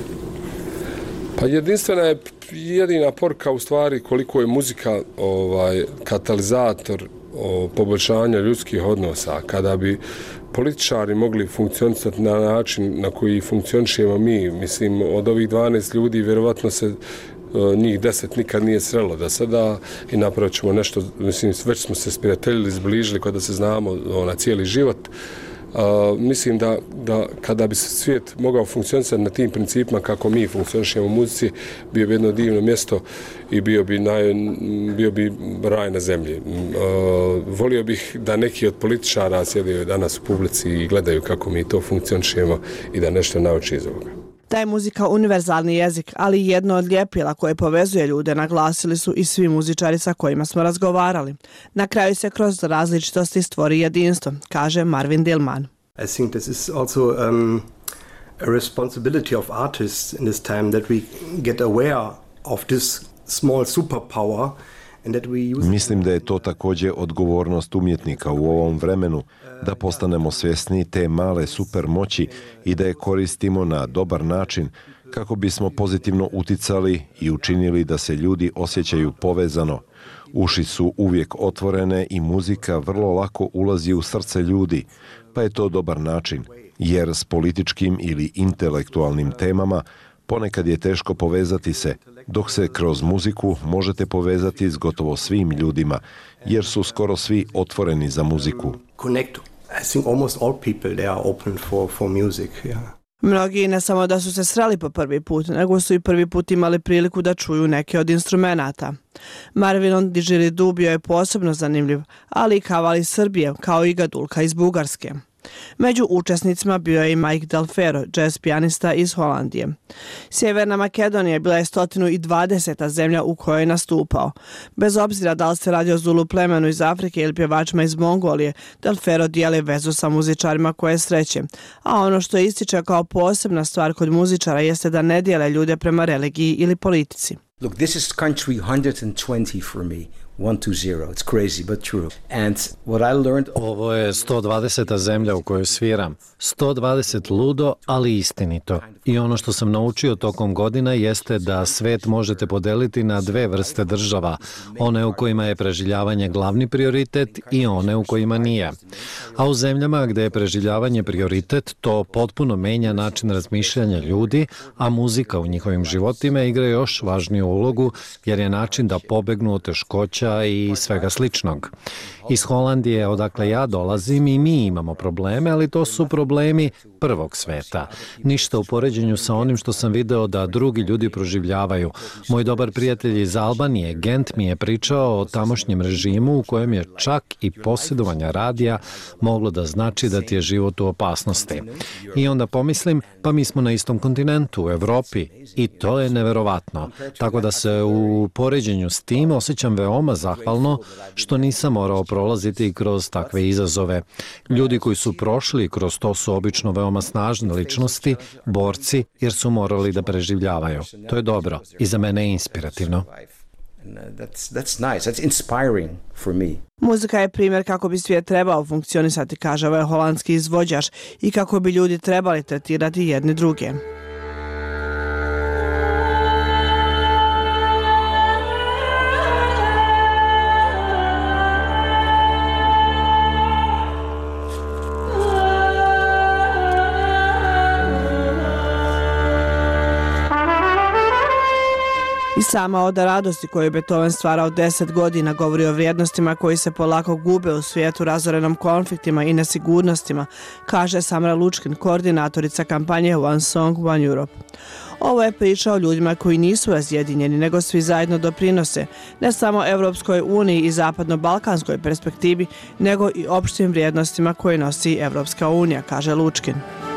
Pa jedinstvena je jedina poruka u stvari koliko je muzika ovaj, katalizator o, poboljšanja ljudskih odnosa. Kada bi političari mogli funkcionisati na način na koji funkcionišemo mi, mislim od ovih dvanaest ljudi vjerovatno se njih deset nikad nije srelo da sada i napravit ćemo nešto, mislim već smo se sprijateljili, zbližili kada se znamo na cijeli život. Uh, mislim da, da kada bi svijet mogao funkcionisati na tim principima kako mi funkcionišemo u muzici, bio bi jedno divno mjesto i bio bi, naj, bio bi raj na zemlji. Uh, volio bih da neki od političara sjedaju danas u publici i gledaju kako mi to funkcionišemo i da nešto nauči iz ovoga. Da je muzika univerzalni jezik, ali jedno od ljepila koje povezuje ljude, naglasili su i svi muzičari sa kojima smo razgovarali. Na kraju se kroz različitosti stvori jedinstvo, kaže Marvin Dillman. I think this is also um, a responsibility of artists in this time that we get aware of this small superpower. Mislim da je to također odgovornost umjetnika u ovom vremenu, da postanemo svjesni te male super moći i da je koristimo na dobar način kako bismo pozitivno uticali i učinili da se ljudi osjećaju povezano. Uši su uvijek otvorene i muzika vrlo lako ulazi u srce ljudi, pa je to dobar način, jer s političkim ili intelektualnim temama ponekad je teško povezati se, dok se kroz muziku možete povezati s gotovo svim ljudima, jer su skoro svi otvoreni za muziku. Connect. I think almost all people they are open for for music, yeah. Mnogi ne samo da su se sreli po prvi put, nego su i prvi put imali priliku da čuju neke od instrumenata. Marvinon Didgeridoo bio je posebno zanimljiv, ali i kaval iz Srbije, kao i gadulka iz Bugarske. Među učesnicima bio je i Mike Delfero, jazz pijanista iz Holandije. Sjeverna Makedonija bila je sto dvadeseta zemlja u kojoj je nastupao. Bez obzira da li se radi o Zulu plemenu iz Afrike ili pjevačima iz Mongolije, Delfero dijeli vezu sa muzičarima koje sreće. A ono što ističe kao posebna stvar kod muzičara jeste da ne dijele ljude prema religiji ili politici. Look, this is country one hundred twenty for me. one two zero. It's crazy but true. And what I learned... Ovo je sto dvadeseta zemlja u kojoj sviram. sto dvadeset ludo, ali istinito. I ono što sam naučio tokom godina jeste da svet možete podeliti na dve vrste država. One u kojima je preživljavanje glavni prioritet i one u kojima nije. A u zemljama gde je preživljavanje prioritet, to potpuno menja način razmišljanja ljudi, a muzika u njihovim životima igra još važniju ulogu, jer je način da pobegnu od teškoća i svega sličnog. Iz Holandije, odakle ja dolazim, i mi imamo probleme, ali to su problemi prvog sveta. Ništa u poređenju sa onim što sam video da drugi ljudi proživljavaju. Moj dobar prijatelj iz Albanije, Gent, mi je pričao o tamošnjem režimu u kojem je čak i posjedovanje radija moglo da znači da ti je život u opasnosti. I onda pomislim, pa mi smo na istom kontinentu, u Evropi, i to je neverovatno. Tako da se u poređenju s tim osjećam veoma zahvalno što nisam morao prolaziti kroz takve izazove. Ljudi koji su prošli kroz to su obično veoma snažne ličnosti, borci, jer su morali da preživljavaju. To je dobro i za mene je inspirativno. That's, that's nice. That's inspiring for me. Muzika je primjer kako bi svijet trebao funkcionisati, kaže ovaj holandski izvođač, i kako bi ljudi trebali tretirati jedni druge. I sama oda radosti koju je Beethoven stvarao deset godina govori o vrijednostima koji se polako gube u svijetu razorenom konfliktima i nesigurnostima, kaže Samra Lučkin, koordinatorica kampanje One Song, One Europe. Ovo je priča o ljudima koji nisu razjedinjeni, nego svi zajedno doprinose, ne samo Evropskoj uniji i zapadno-balkanskoj perspektivi, nego i opštim vrijednostima koje nosi Evropska unija, kaže Lučkin.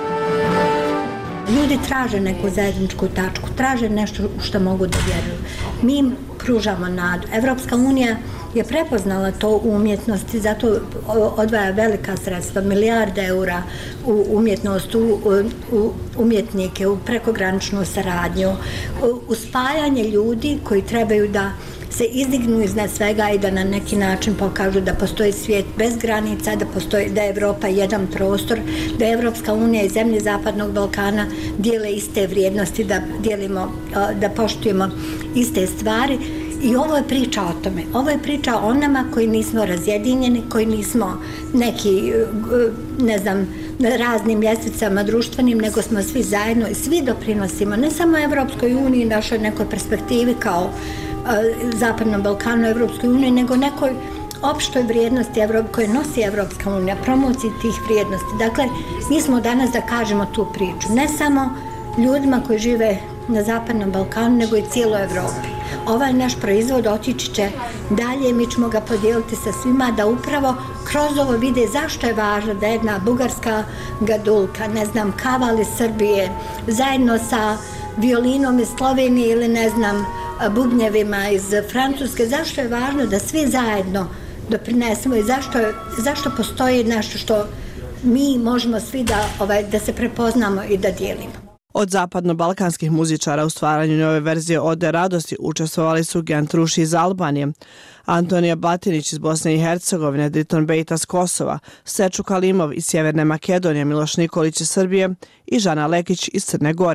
Ljudi traže neku zajedničku tačku, traže nešto što mogu da vjeruju. Mi im pružamo nadu. Evropska unija je prepoznala to u umjetnosti, zato odvaja velika sredstva, milijarde eura u umjetnost, u, u umjetnike, u prekograničnu saradnju, u, u spajanje ljudi koji trebaju da se izdignu iznad svega i da na neki način pokažu da postoji svijet bez granica, da postoji, da je Evropa jedan prostor, da je Evropska unija i zemlje Zapadnog Balkana dijele iste vrijednosti, da dijelimo, da poštujemo iste stvari. I ovo je priča o tome. Ovo je priča o nama koji nismo razjedinjeni, koji nismo neki, ne znam, na raznim ljestvicama društvenim, nego smo svi zajedno i svi doprinosimo, ne samo Evropskoj uniji, našoj nekoj perspektivi kao Zapadnom Balkanu, Evropskoj uniji, nego nekoj opštoj vrijednosti koje nosi Evropska unija, promociji tih vrijednosti. Dakle, mi smo danas da kažemo tu priču, ne samo ljudima koji žive na Zapadnom Balkanu, nego i cijeloj Evropi. Ovaj naš proizvod otići će dalje, mi ćemo ga podijeliti sa svima da upravo kroz ovo vide zašto je važno da jedna bugarska gadulka, ne znam, kaval iz Srbije, zajedno sa violinom iz Slovenije ili ne znam, bubnjevima iz Francuske, zašto je važno da svi zajedno doprinesemo i zašto, zašto postoji nešto što mi možemo svi da, ovaj, da se prepoznamo i da dijelimo. Od zapadno-balkanskih muzičara u stvaranju nove verzije Ode radosti učestvovali su Gent Ruši iz Albanije, Antonija Batinić iz Bosne i Hercegovine, Driton Bejta s Kosova, Seču Kalimov iz Sjeverne Makedonije, Miloš Nikolić iz Srbije i Žana Lekić iz Crne Gore.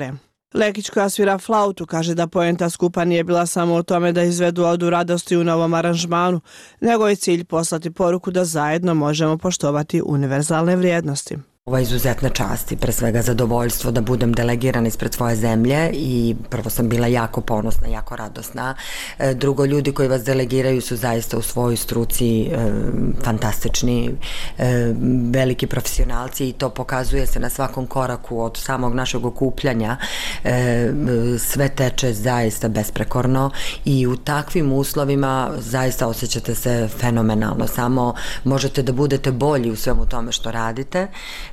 Lekić, koja svira flautu, kaže da poenta skupa nije bila samo u tome da izvedu odu radosti u novom aranžmanu, nego je cilj poslati poruku da zajedno možemo poštovati univerzalne vrijednosti. Ovo je izuzetna čast i pre svega zadovoljstvo da budem delegirana ispred svoje zemlje i prvo sam bila jako ponosna, jako radosna. Drugo, ljudi koji vas delegiraju su zaista u svojoj struci e, fantastični, e, veliki profesionalci i to pokazuje se na svakom koraku od samog našeg okupljanja. E, sve teče zaista besprekorno i u takvim uslovima zaista osjećate se fenomenalno. Samo možete da budete bolji u svemu tome što radite.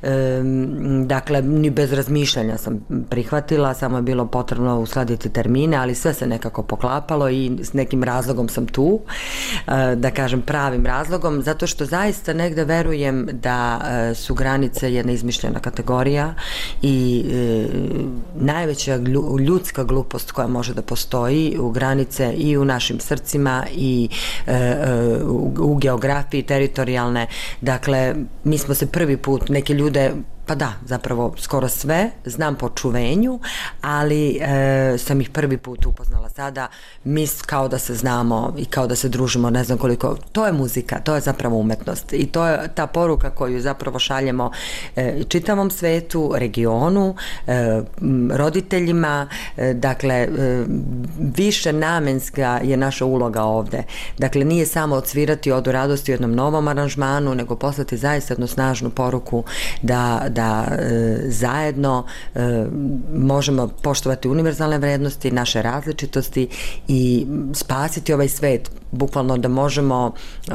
Dakle, ni bez razmišljanja sam prihvatila, samo je bilo potrebno uskladiti termine, ali sve se nekako poklapalo i s nekim razlogom sam tu, da kažem pravim razlogom, zato što zaista negde verujem da su granice jedna izmišljena kategorija i najveća ljudska glupost koja može da postoji u granice i u našim srcima i u geografiji teritorijalne. Dakle, mi smo se prvi put, neke ljude, pa da, zapravo skoro sve znam po čuvenju, ali e, sam ih prvi put upoznala sada, mi kao da se znamo i kao da se družimo, ne znam koliko, to je muzika, to je zapravo umetnost i to je ta poruka koju zapravo šaljemo e, čitavom svetu, regionu, e, roditeljima, e, dakle, e, više namenska je naša uloga ovde. Dakle, nije samo odsvirati odu radosti u jednom novom aranžmanu, nego poslati zaista jednu snažnu poruku da da e, zajedno e, možemo poštovati univerzalne vrednosti, naše različitosti i spasiti ovaj svet, bukvalno da možemo e,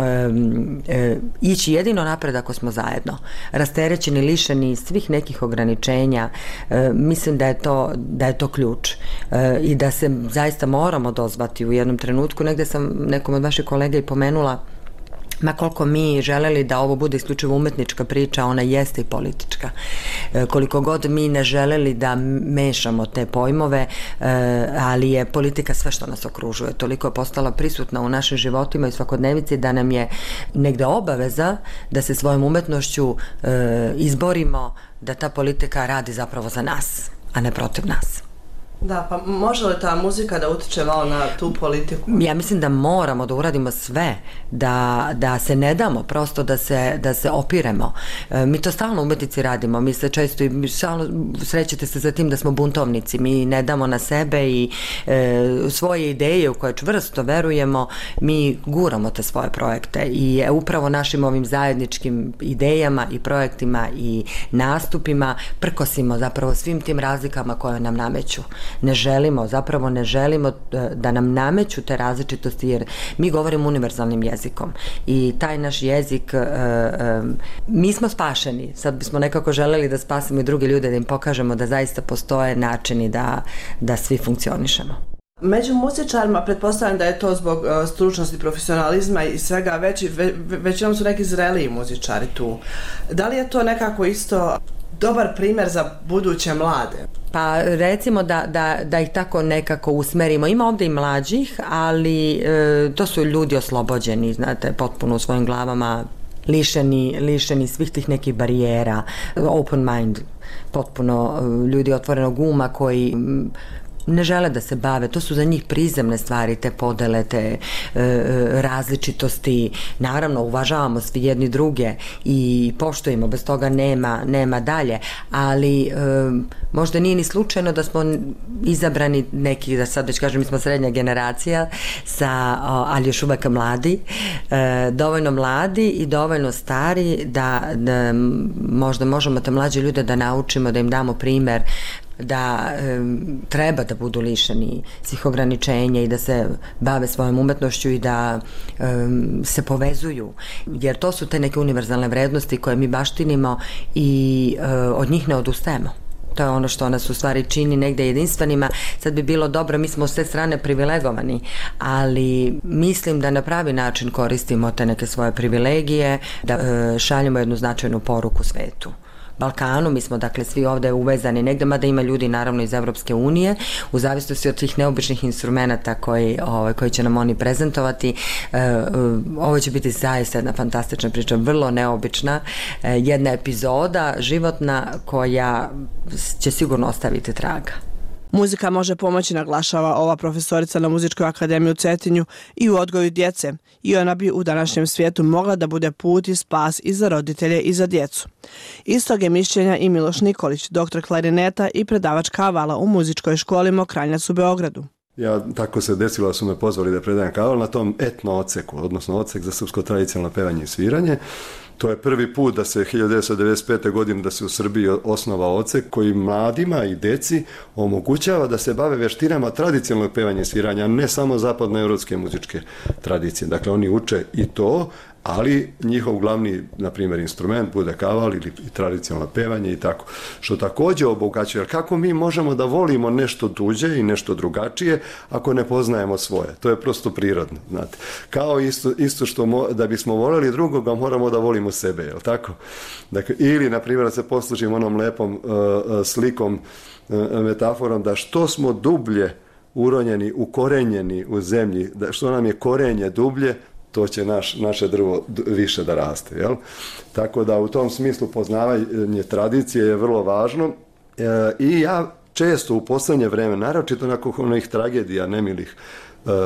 e, ići jedino napred ako smo zajedno. Rasterećeni, lišeni svih nekih ograničenja, e, mislim da je to, da je to ključ e, i da se zaista moramo dozvati u jednom trenutku. Negde sam nekom od vaših kolega i pomenula, ma koliko mi želeli da ovo bude isključivo umetnička priča, ona jeste i politička. E, koliko god mi ne želeli da mešamo te pojmove, e, ali je politika sve što nas okružuje. Toliko je postala prisutna u našim životima i svakodnevici da nam je negde obaveza da se svojom umetnošću e, izborimo da ta politika radi zapravo za nas, a ne protiv nas. Da, pa može li ta muzika da utiče malo na tu politiku? Ja mislim da moramo da uradimo sve, da, da se ne damo, prosto da se, da se opiremo. E, mi to stalno u umetnici radimo, mi se često i stalno srećete se za tim da smo buntovnici, mi ne damo na sebe i e, svoje ideje u koje čvrsto verujemo, mi guramo te svoje projekte i upravo našim ovim zajedničkim idejama i projektima i nastupima prkosimo zapravo svim tim razlikama koje nam nameću. Ne želimo, zapravo ne želimo da nam nameću te različitosti, jer mi govorimo univerzalnim jezikom i taj naš jezik, mi smo spašeni, sad bismo nekako želeli da spasimo i druge ljude, da im pokažemo da zaista postoje načini da, da svi funkcionišemo. Među muzičarima, pretpostavljam da je to zbog uh, stručnosti, profesionalizma i svega, već, ve, većinom su neki zreliji muzičari tu. Da li je to nekako isto dobar primjer za buduće mlade? Pa recimo da, da, da ih tako nekako usmerimo. Ima ovde i mlađih, ali e, to su ljudi oslobođeni, znate, potpuno u svojim glavama, lišeni, lišeni svih tih nekih barijera, open mind, potpuno ljudi otvorenog uma koji ne žele da se bave, to su za njih prizemne stvari, te podele, te e, različitosti. Naravno, uvažavamo svi jedni druge i poštujemo, bez toga nema, nema dalje, ali e, možda nije ni slučajno da smo izabrani neki, da sad već kažem, mi smo srednja generacija, sa, o, ali još uvek mladi, e, dovoljno mladi i dovoljno stari da, da možda možemo te mlađe ljude da naučimo, da im damo primer da e, treba da budu lišeni svih ograničenja i da se bave svojom umetnošću i da e, se povezuju, jer to su te neke univerzalne vrednosti koje mi baštinimo i e, od njih ne odustajemo. To je ono što nas u stvari čini negde jedinstvenima. Sad bi bilo dobro, mi smo s te strane privilegovani, ali mislim da na pravi način koristimo te neke svoje privilegije, da e, šaljemo jednu značajnu poruku svetu. Balkanu, mi smo dakle svi ovde uvezani negde, mada ima ljudi naravno iz Evropske unije, u zavisnosti od tih neobičnih instrumenta koji, ovaj, koji će nam oni prezentovati. E, ovo će biti zaista jedna fantastična priča, vrlo neobična, e, jedna epizoda životna koja će sigurno ostaviti traga. Muzika može pomoći, naglašava ova profesorica na Muzičkoj akademiji u Cetinju, i u odgoju djece, i ona bi u današnjem svijetu mogla da bude put i spas i za roditelje i za djecu. Istog je mišljenja i Miloš Nikolić, doktor klarineta i predavač kavala u Muzičkoj školi Mokranjac u Beogradu. Ja, tako se desilo da su me pozvali da predajem kaval na tom etno odseku, odnosno odsek za srpsko tradicionalno pevanje i sviranje. To je prvi put da se hiljadu devetsto devedeset pete. godine da se u Srbiji osnovao odsek koji mladima i deci omogućava da se bave veštinama tradicionalnog pevanja i sviranja, a ne samo zapadnoevropske muzičke tradicije. Dakle, oni uče i to, ali njihov glavni, na primjer, instrument bude kaval ili tradicionalno pevanje i tako. Što također obogaćuje, jer kako mi možemo da volimo nešto tuđe i nešto drugačije ako ne poznajemo svoje? To je prosto prirodno, znate. Kao isto, isto što mo, da bismo voljeli drugoga, moramo da volimo sebe, je li tako? Dakle, ili, na primjer, da se poslužimo onom lepom uh, slikom, uh, metaforom, da što smo dublje uronjeni, ukorenjeni u zemlji, da što nam je korenje dublje, to će naš, naše drvo više da raste. Jel? Tako da u tom smislu poznavanje tradicije je vrlo važno e, i ja često u posljednje vreme, naročito nakon onih tragedija nemilih e, e,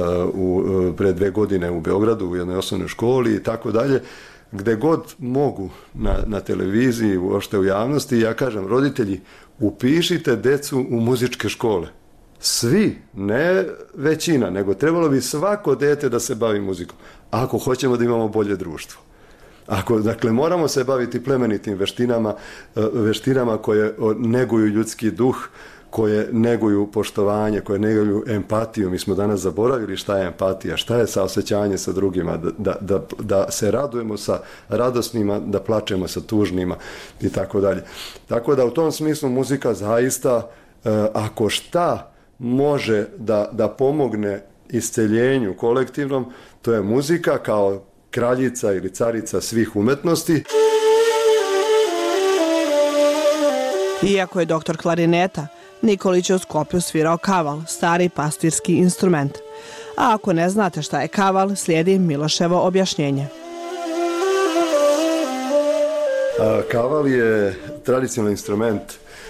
u, pre dve godine u Beogradu u jednoj osnovnoj školi i tako dalje, gde god mogu na, na televiziji, uopšte u javnosti, ja kažem, roditelji, upišite decu u muzičke škole. Svi, ne većina, nego trebalo bi svako dete da se bavi muzikom, ako hoćemo da imamo bolje društvo. Ako, dakle, moramo se baviti plemenitim veštinama, veštinama koje neguju ljudski duh, koje neguju poštovanje, koje neguju empatiju. Mi smo danas zaboravili šta je empatija, šta je saosećanje sa drugima, da, da, da se radujemo sa radosnima, da plačemo sa tužnima i tako dalje. Tako da u tom smislu muzika zaista, ako šta može da, da pomogne isceljenju kolektivnom, to je muzika kao kraljica ili carica svih umetnosti. Iako je doktor klarineta, Nikolić je u Skoplju svirao kaval, stari pastirski instrument. A ako ne znate šta je kaval, slijedi Miloševo objašnjenje. A, kaval je tradicionalni instrument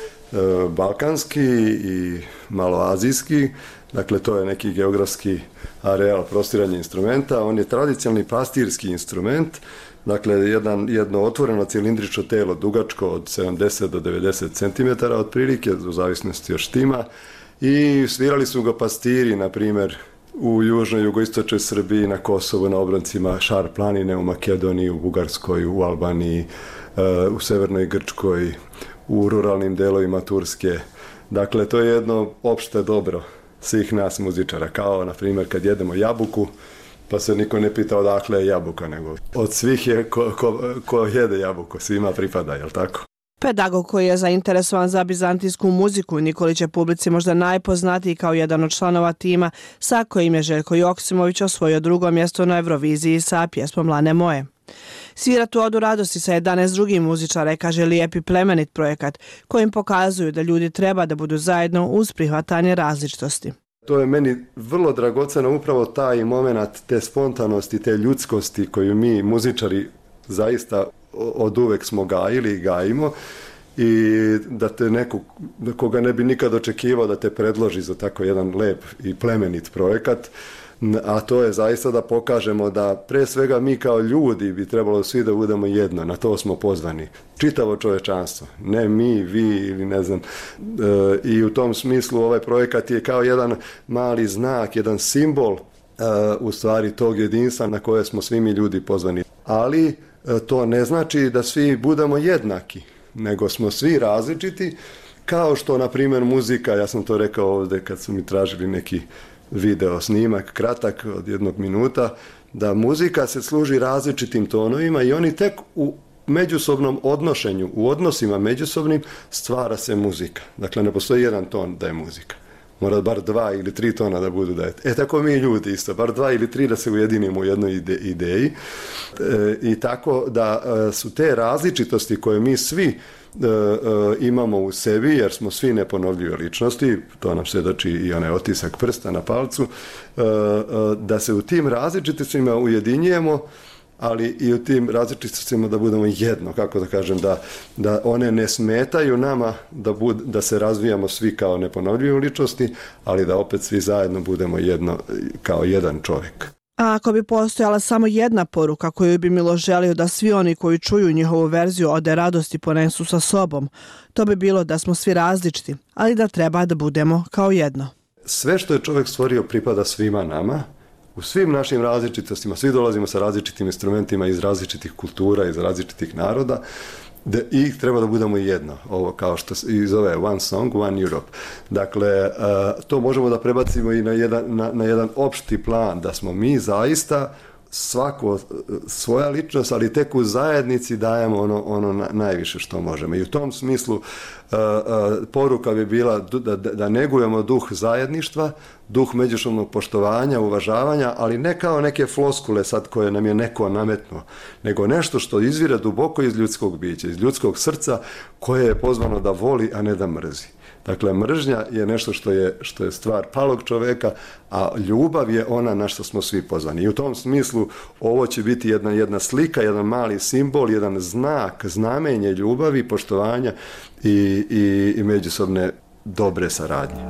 balkanski i maloazijski, dakle to je neki geografski areal prostiranja instrumenta. On je tradicionalni pastirski instrument, dakle jedan, jedno otvoreno cilindrično telo dugačko od sedamdeset do devedeset centimetara otprilike, u zavisnosti od štima, i svirali su ga pastiri, na primjer, u južnoj, jugoistočnoj Srbiji, na Kosovu, na obroncima Šar planine, u Makedoniji, u Bugarskoj, u Albaniji, u severnoj Grčkoj, u ruralnim delovima Turske. Dakle, to je jedno opšte dobro svih nas muzičara. Kao, na primjer, kad jedemo jabuku, pa se niko ne pita odakle je jabuka, nego od svih je ko, ko, ko jede jabuku, svima pripada, jel tako? Pedagog koji je zainteresovan za bizantijsku muziku, Nikolić je publici možda najpoznatiji kao jedan od članova tima sa kojim je Željko Joksimović osvojio drugo mjesto na Euroviziji sa pjesmom Lane moje. Svira tu odu radosti sa jedanaest drugih muzičara, kaže lijepi plemenit projekat kojim pokazuju da ljudi treba da budu zajedno uz prihvatanje različitosti. To je meni vrlo dragoceno, upravo taj moment te spontanosti, te ljudskosti koju mi muzičari zaista od uvek smo gajili i gajimo, i da te neko, koga ne bi nikad očekivao da te predloži za tako jedan lep i plemenit projekat, a to je zaista da pokažemo da pre svega mi kao ljudi bi trebalo svi da budemo jedno, na to smo pozvani. Čitavo čovečanstvo, ne mi, vi ili ne znam. E, I u tom smislu ovaj projekat je kao jedan mali znak, jedan simbol e, u stvari tog jedinstva na koje smo svi mi ljudi pozvani. Ali e, to ne znači da svi budemo jednaki, nego smo svi različiti, kao što, na primjer, muzika, ja sam to rekao ovdje kad su mi tražili neki video snimak, kratak od jednog minuta, da muzika se služi različitim tonovima i oni tek u međusobnom odnošenju, u odnosima međusobnim stvara se muzika. Dakle, ne postoji jedan ton da je muzika. Mora bar dva ili tri tona da budu da je. E, tako mi ljudi isto, bar dva ili tri da se ujedinimo u jednoj ide, ideji. E, I tako da e, su te različitosti koje mi svi e, e, imamo u sebi, jer smo svi neponovljive ličnosti, to nam svjedoči i onaj otisak prsta na palcu, e, e, da se u tim različitostima ujedinjujemo, ali i u tim različitostima da budemo jedno, kako da kažem, da, da one ne smetaju nama da, bud, da se razvijamo svi kao neponovljive ličnosti, ali da opet svi zajedno budemo jedno, kao jedan čovjek. A ako bi postojala samo jedna poruka koju bi Milo želio da svi oni koji čuju njihovu verziju Ode radosti ponesu sa sobom, to bi bilo da smo svi različiti, ali da treba da budemo kao jedno. Sve što je čovjek stvorio pripada svima nama, u svim našim različitostima, svi dolazimo sa različitim instrumentima iz različitih kultura, iz različitih naroda, da i treba da budemo jedno, ovo kao što se zove One Song, One Europe. Dakle, uh, to možemo da prebacimo i na jedan, na, na jedan opšti plan, da smo mi zaista svako svoja ličnost, ali tek u zajednici dajemo ono, ono na, najviše što možemo. I u tom smislu uh, uh, poruka bi bila da, da, da negujemo duh zajedništva, duh međusobnog poštovanja, uvažavanja, ali ne kao neke floskule sad koje nam je neko nametnuo, nego nešto što izvire duboko iz ljudskog bića, iz ljudskog srca koje je pozvano da voli, a ne da mrzi. Dakle, mržnja je nešto što je, što je stvar palog čoveka, a ljubav je ona na što smo svi pozvani. I u tom smislu ovo će biti jedna, jedna slika, jedan mali simbol, jedan znak, znamenje ljubavi, poštovanja i, i, i međusobne dobre saradnje.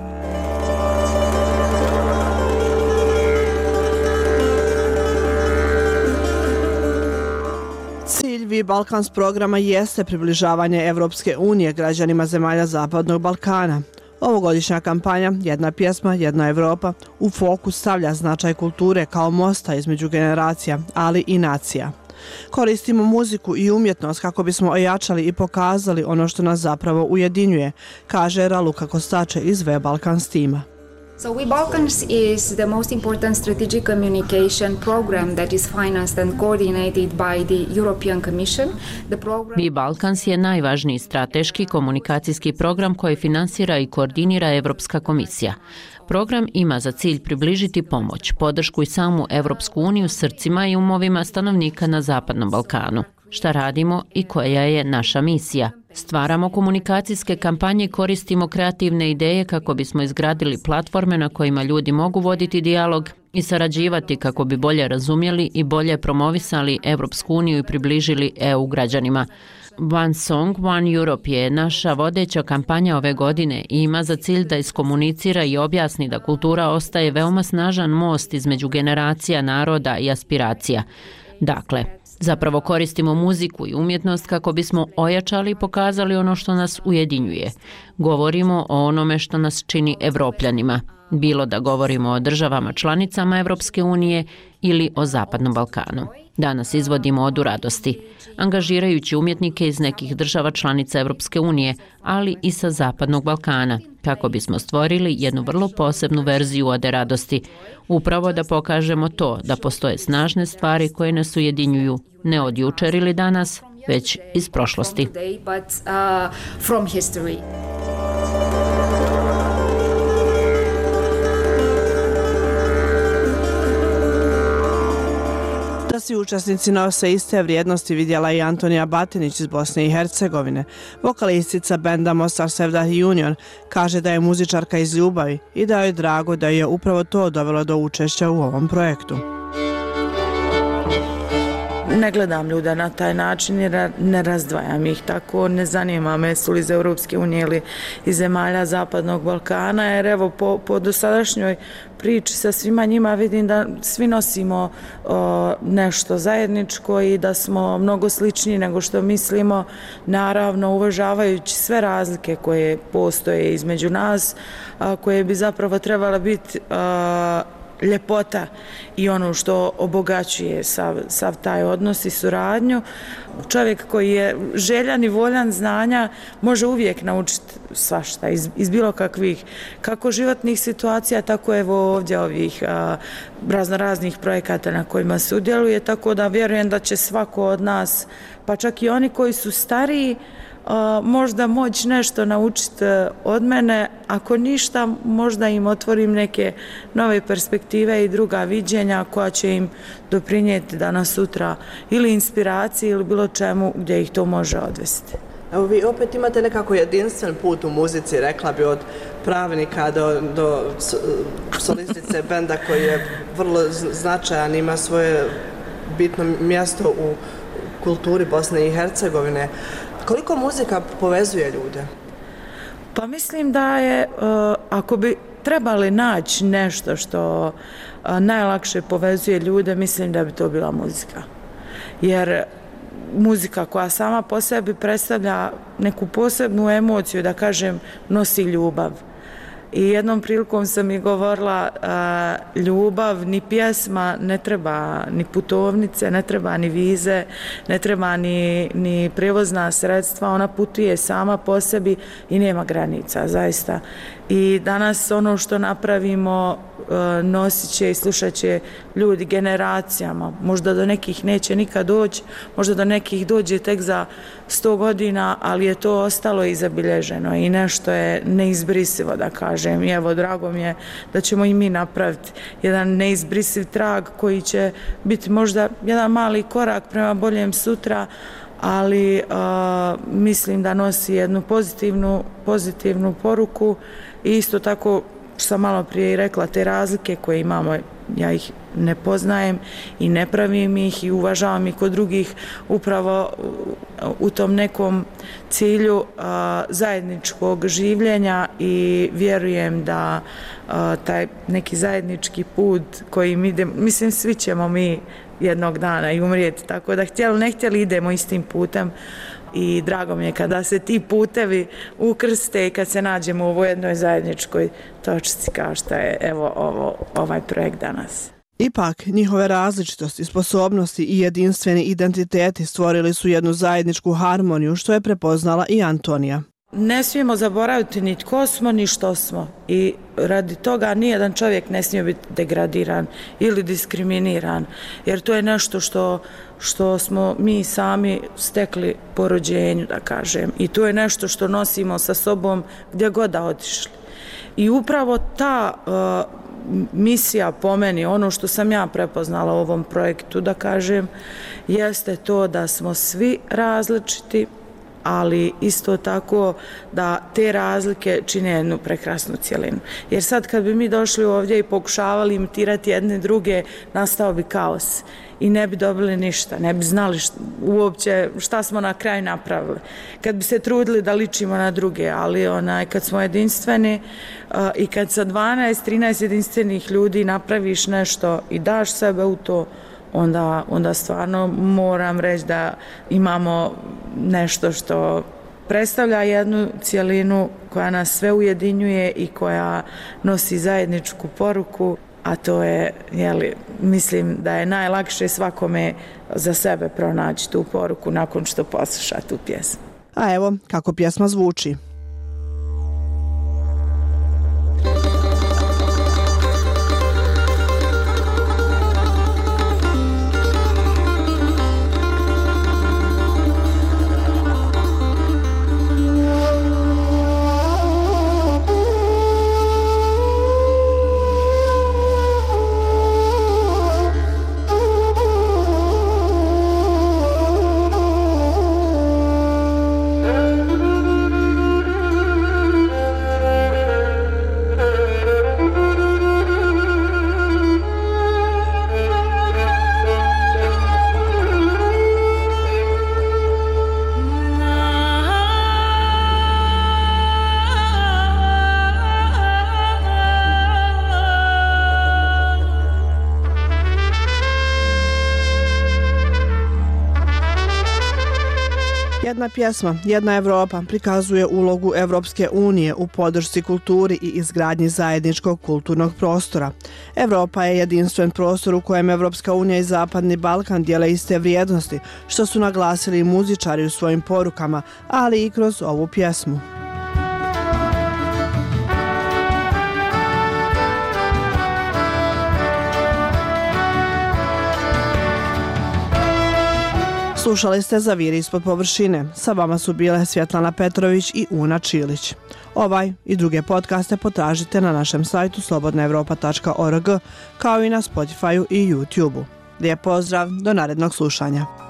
Cilj Vi Balkans programa jeste približavanje Evropske unije građanima zemalja Zapadnog Balkana. Ovogodišnja kampanja Jedna pjesma, jedna Evropa u fokus stavlja značaj kulture kao mosta između generacija, ali i nacija. Koristimo muziku i umjetnost kako bismo ojačali i pokazali ono što nas zapravo ujedinjuje, kaže Raluka Kostače iz V Balkans tima. So We Balkans is the most important strategic communication program that is financed and coordinated by the European Commission. The program... We Balkans je najvažniji strateški komunikacijski program koji finansira i koordinira Evropska komisija. Program ima za cilj približiti pomoć, podršku i samu Evropsku uniju srcima i umovima stanovnika na Zapadnom Balkanu. Šta radimo i koja je naša misija? Stvaramo komunikacijske kampanje i koristimo kreativne ideje kako bismo izgradili platforme na kojima ljudi mogu voditi dijalog i sarađivati kako bi bolje razumjeli i bolje promovisali Evropsku uniju i približili E U građanima. One Song, One Europe je naša vodeća kampanja ove godine i ima za cilj da iskomunicira i objasni da kultura ostaje veoma snažan most između generacija, naroda i aspiracija. Dakle, zapravo koristimo muziku i umjetnost kako bismo ojačali i pokazali ono što nas ujedinjuje. Govorimo o onome što nas čini Evropljanima, bilo da govorimo o državama članicama Evropske unije ili o Zapadnom Balkanu. Danas izvodimo Odu radosti, angažirajući umjetnike iz nekih država članica Evropske unije, ali i sa Zapadnog Balkana, kako bismo stvorili jednu vrlo posebnu verziju Ode radosti, upravo da pokažemo to da postoje snažne stvari koje nas ujedinjuju, ne od jučer ili danas, već iz prošlosti. Da svi učesnici nose iste vrijednosti vidjela i Antonija Batinić iz Bosne i Hercegovine. Vokalistica benda Mostar Sevdah Union kaže da je muzičarka iz ljubavi i da je drago da je upravo to dovelo do učešća u ovom projektu. Ne gledam ljude na taj način jer ne razdvajam ih tako, ne zanima me su li iz Europske unije ili iz zemalja Zapadnog Balkana, jer evo po, po dosadašnjoj priči sa svima njima vidim da svi nosimo o, nešto zajedničko i da smo mnogo sličniji nego što mislimo, naravno uvažavajući sve razlike koje postoje između nas, a, koje bi zapravo trebala biti a, ljepota i ono što obogaćuje sav, sav taj odnos i suradnju. Čovjek koji je željan i voljan znanja može uvijek naučiti svašta iz, iz bilo kakvih, kako životnih situacija, tako evo ovdje ovih a, razno raznih projekata na kojima se udjeluje, tako da vjerujem da će svako od nas, pa čak i oni koji su stariji, Uh, možda moći nešto naučiti od mene, ako ništa možda im otvorim neke nove perspektive i druga viđenja koja će im doprinijeti danas sutra ili inspiraciji ili bilo čemu gdje ih to može odvesti. Evo vi opet imate nekako jedinstven put u muzici, rekla bi od pravnika do, do solistice benda koji je vrlo značajan, ima svoje bitno mjesto u kulturi Bosne i Hercegovine. Koliko muzika povezuje ljude? Pa mislim da je, ako bi trebali naći nešto što najlakše povezuje ljude, mislim da bi to bila muzika. Jer muzika koja sama po sebi predstavlja neku posebnu emociju, da kažem, nosi ljubav. I jednom prilikom sam mi govorila, a, ljubav, ni pjesma, ne treba ni putovnice, ne treba ni vize, ne treba ni, ni prevozna sredstva, ona putuje sama po sebi i nema granica, zaista. I danas ono što napravimo a, nosit će i slušat će ljudi generacijama, možda do nekih neće nikad doći, možda do nekih dođe tek za sto godina, ali je to ostalo i zabilježeno i nešto je neizbrisivo, da kažem. I evo, drago mi je da ćemo i mi napraviti jedan neizbrisiv trag koji će biti možda jedan mali korak prema boljem sutra, ali uh, mislim da nosi jednu pozitivnu, pozitivnu poruku i isto tako, što sam malo prije i rekla, te razlike koje imamo, ja ih ne poznajem i ne pravim ih i uvažavam ih kod drugih upravo u tom nekom cilju a, zajedničkog življenja i vjerujem da a, taj neki zajednički put kojim idemo, mislim svi ćemo mi jednog dana i umrijeti, tako da htjeli ne htjeli idemo istim putem i drago mi je kada se ti putevi ukrste i kad se nađemo u ovoj jednoj zajedničkoj točci kao što je evo ovo, ovaj projekt danas. Ipak, njihove različitosti, sposobnosti i jedinstveni identiteti stvorili su jednu zajedničku harmoniju, što je prepoznala i Antonija. Ne smijemo zaboraviti ni tko smo, ni što smo. I radi toga nijedan čovjek ne smije biti degradiran ili diskriminiran, jer to je nešto što, što smo mi sami stekli po rođenju, da kažem. I to je nešto što nosimo sa sobom gdje god da otišli. I upravo ta uh, misija po meni, ono što sam ja prepoznala u ovom projektu, da kažem, jeste to da smo svi različiti, ali isto tako da te razlike čine jednu prekrasnu cjelinu. Jer sad kad bi mi došli ovdje i pokušavali imitirati jedne druge, nastao bi kaos i ne bi dobili ništa, ne bi znali šta, uopće šta smo na kraju napravili. Kad bi se trudili da ličimo na druge, ali onaj, kad smo jedinstveni uh, i kad sa dvanaest trinaest jedinstvenih ljudi napraviš nešto i daš sebe u to, Onda, onda stvarno moram reći da imamo nešto što predstavlja jednu cjelinu koja nas sve ujedinjuje i koja nosi zajedničku poruku, a to je, jeli, mislim da je najlakše svakome za sebe pronaći tu poruku nakon što posluša tu pjesmu. A evo kako pjesma zvuči. Jedna pjesma, jedna Evropa prikazuje ulogu Evropske unije u podršci kulturi i izgradnji zajedničkog kulturnog prostora. Evropa je jedinstven prostor u kojem Evropska unija i Zapadni Balkan dijele iste vrijednosti, što su naglasili i muzičari u svojim porukama, ali i kroz ovu pjesmu. Slušali ste Zaviri ispod površine. Sa vama su bile Svjetlana Petrović i Una Čilić. Ovaj i druge podcaste potražite na našem sajtu slobodna evropa tačka org, kao i na Spotifyu i YouTubeu. Lijep pozdrav, do narednog slušanja.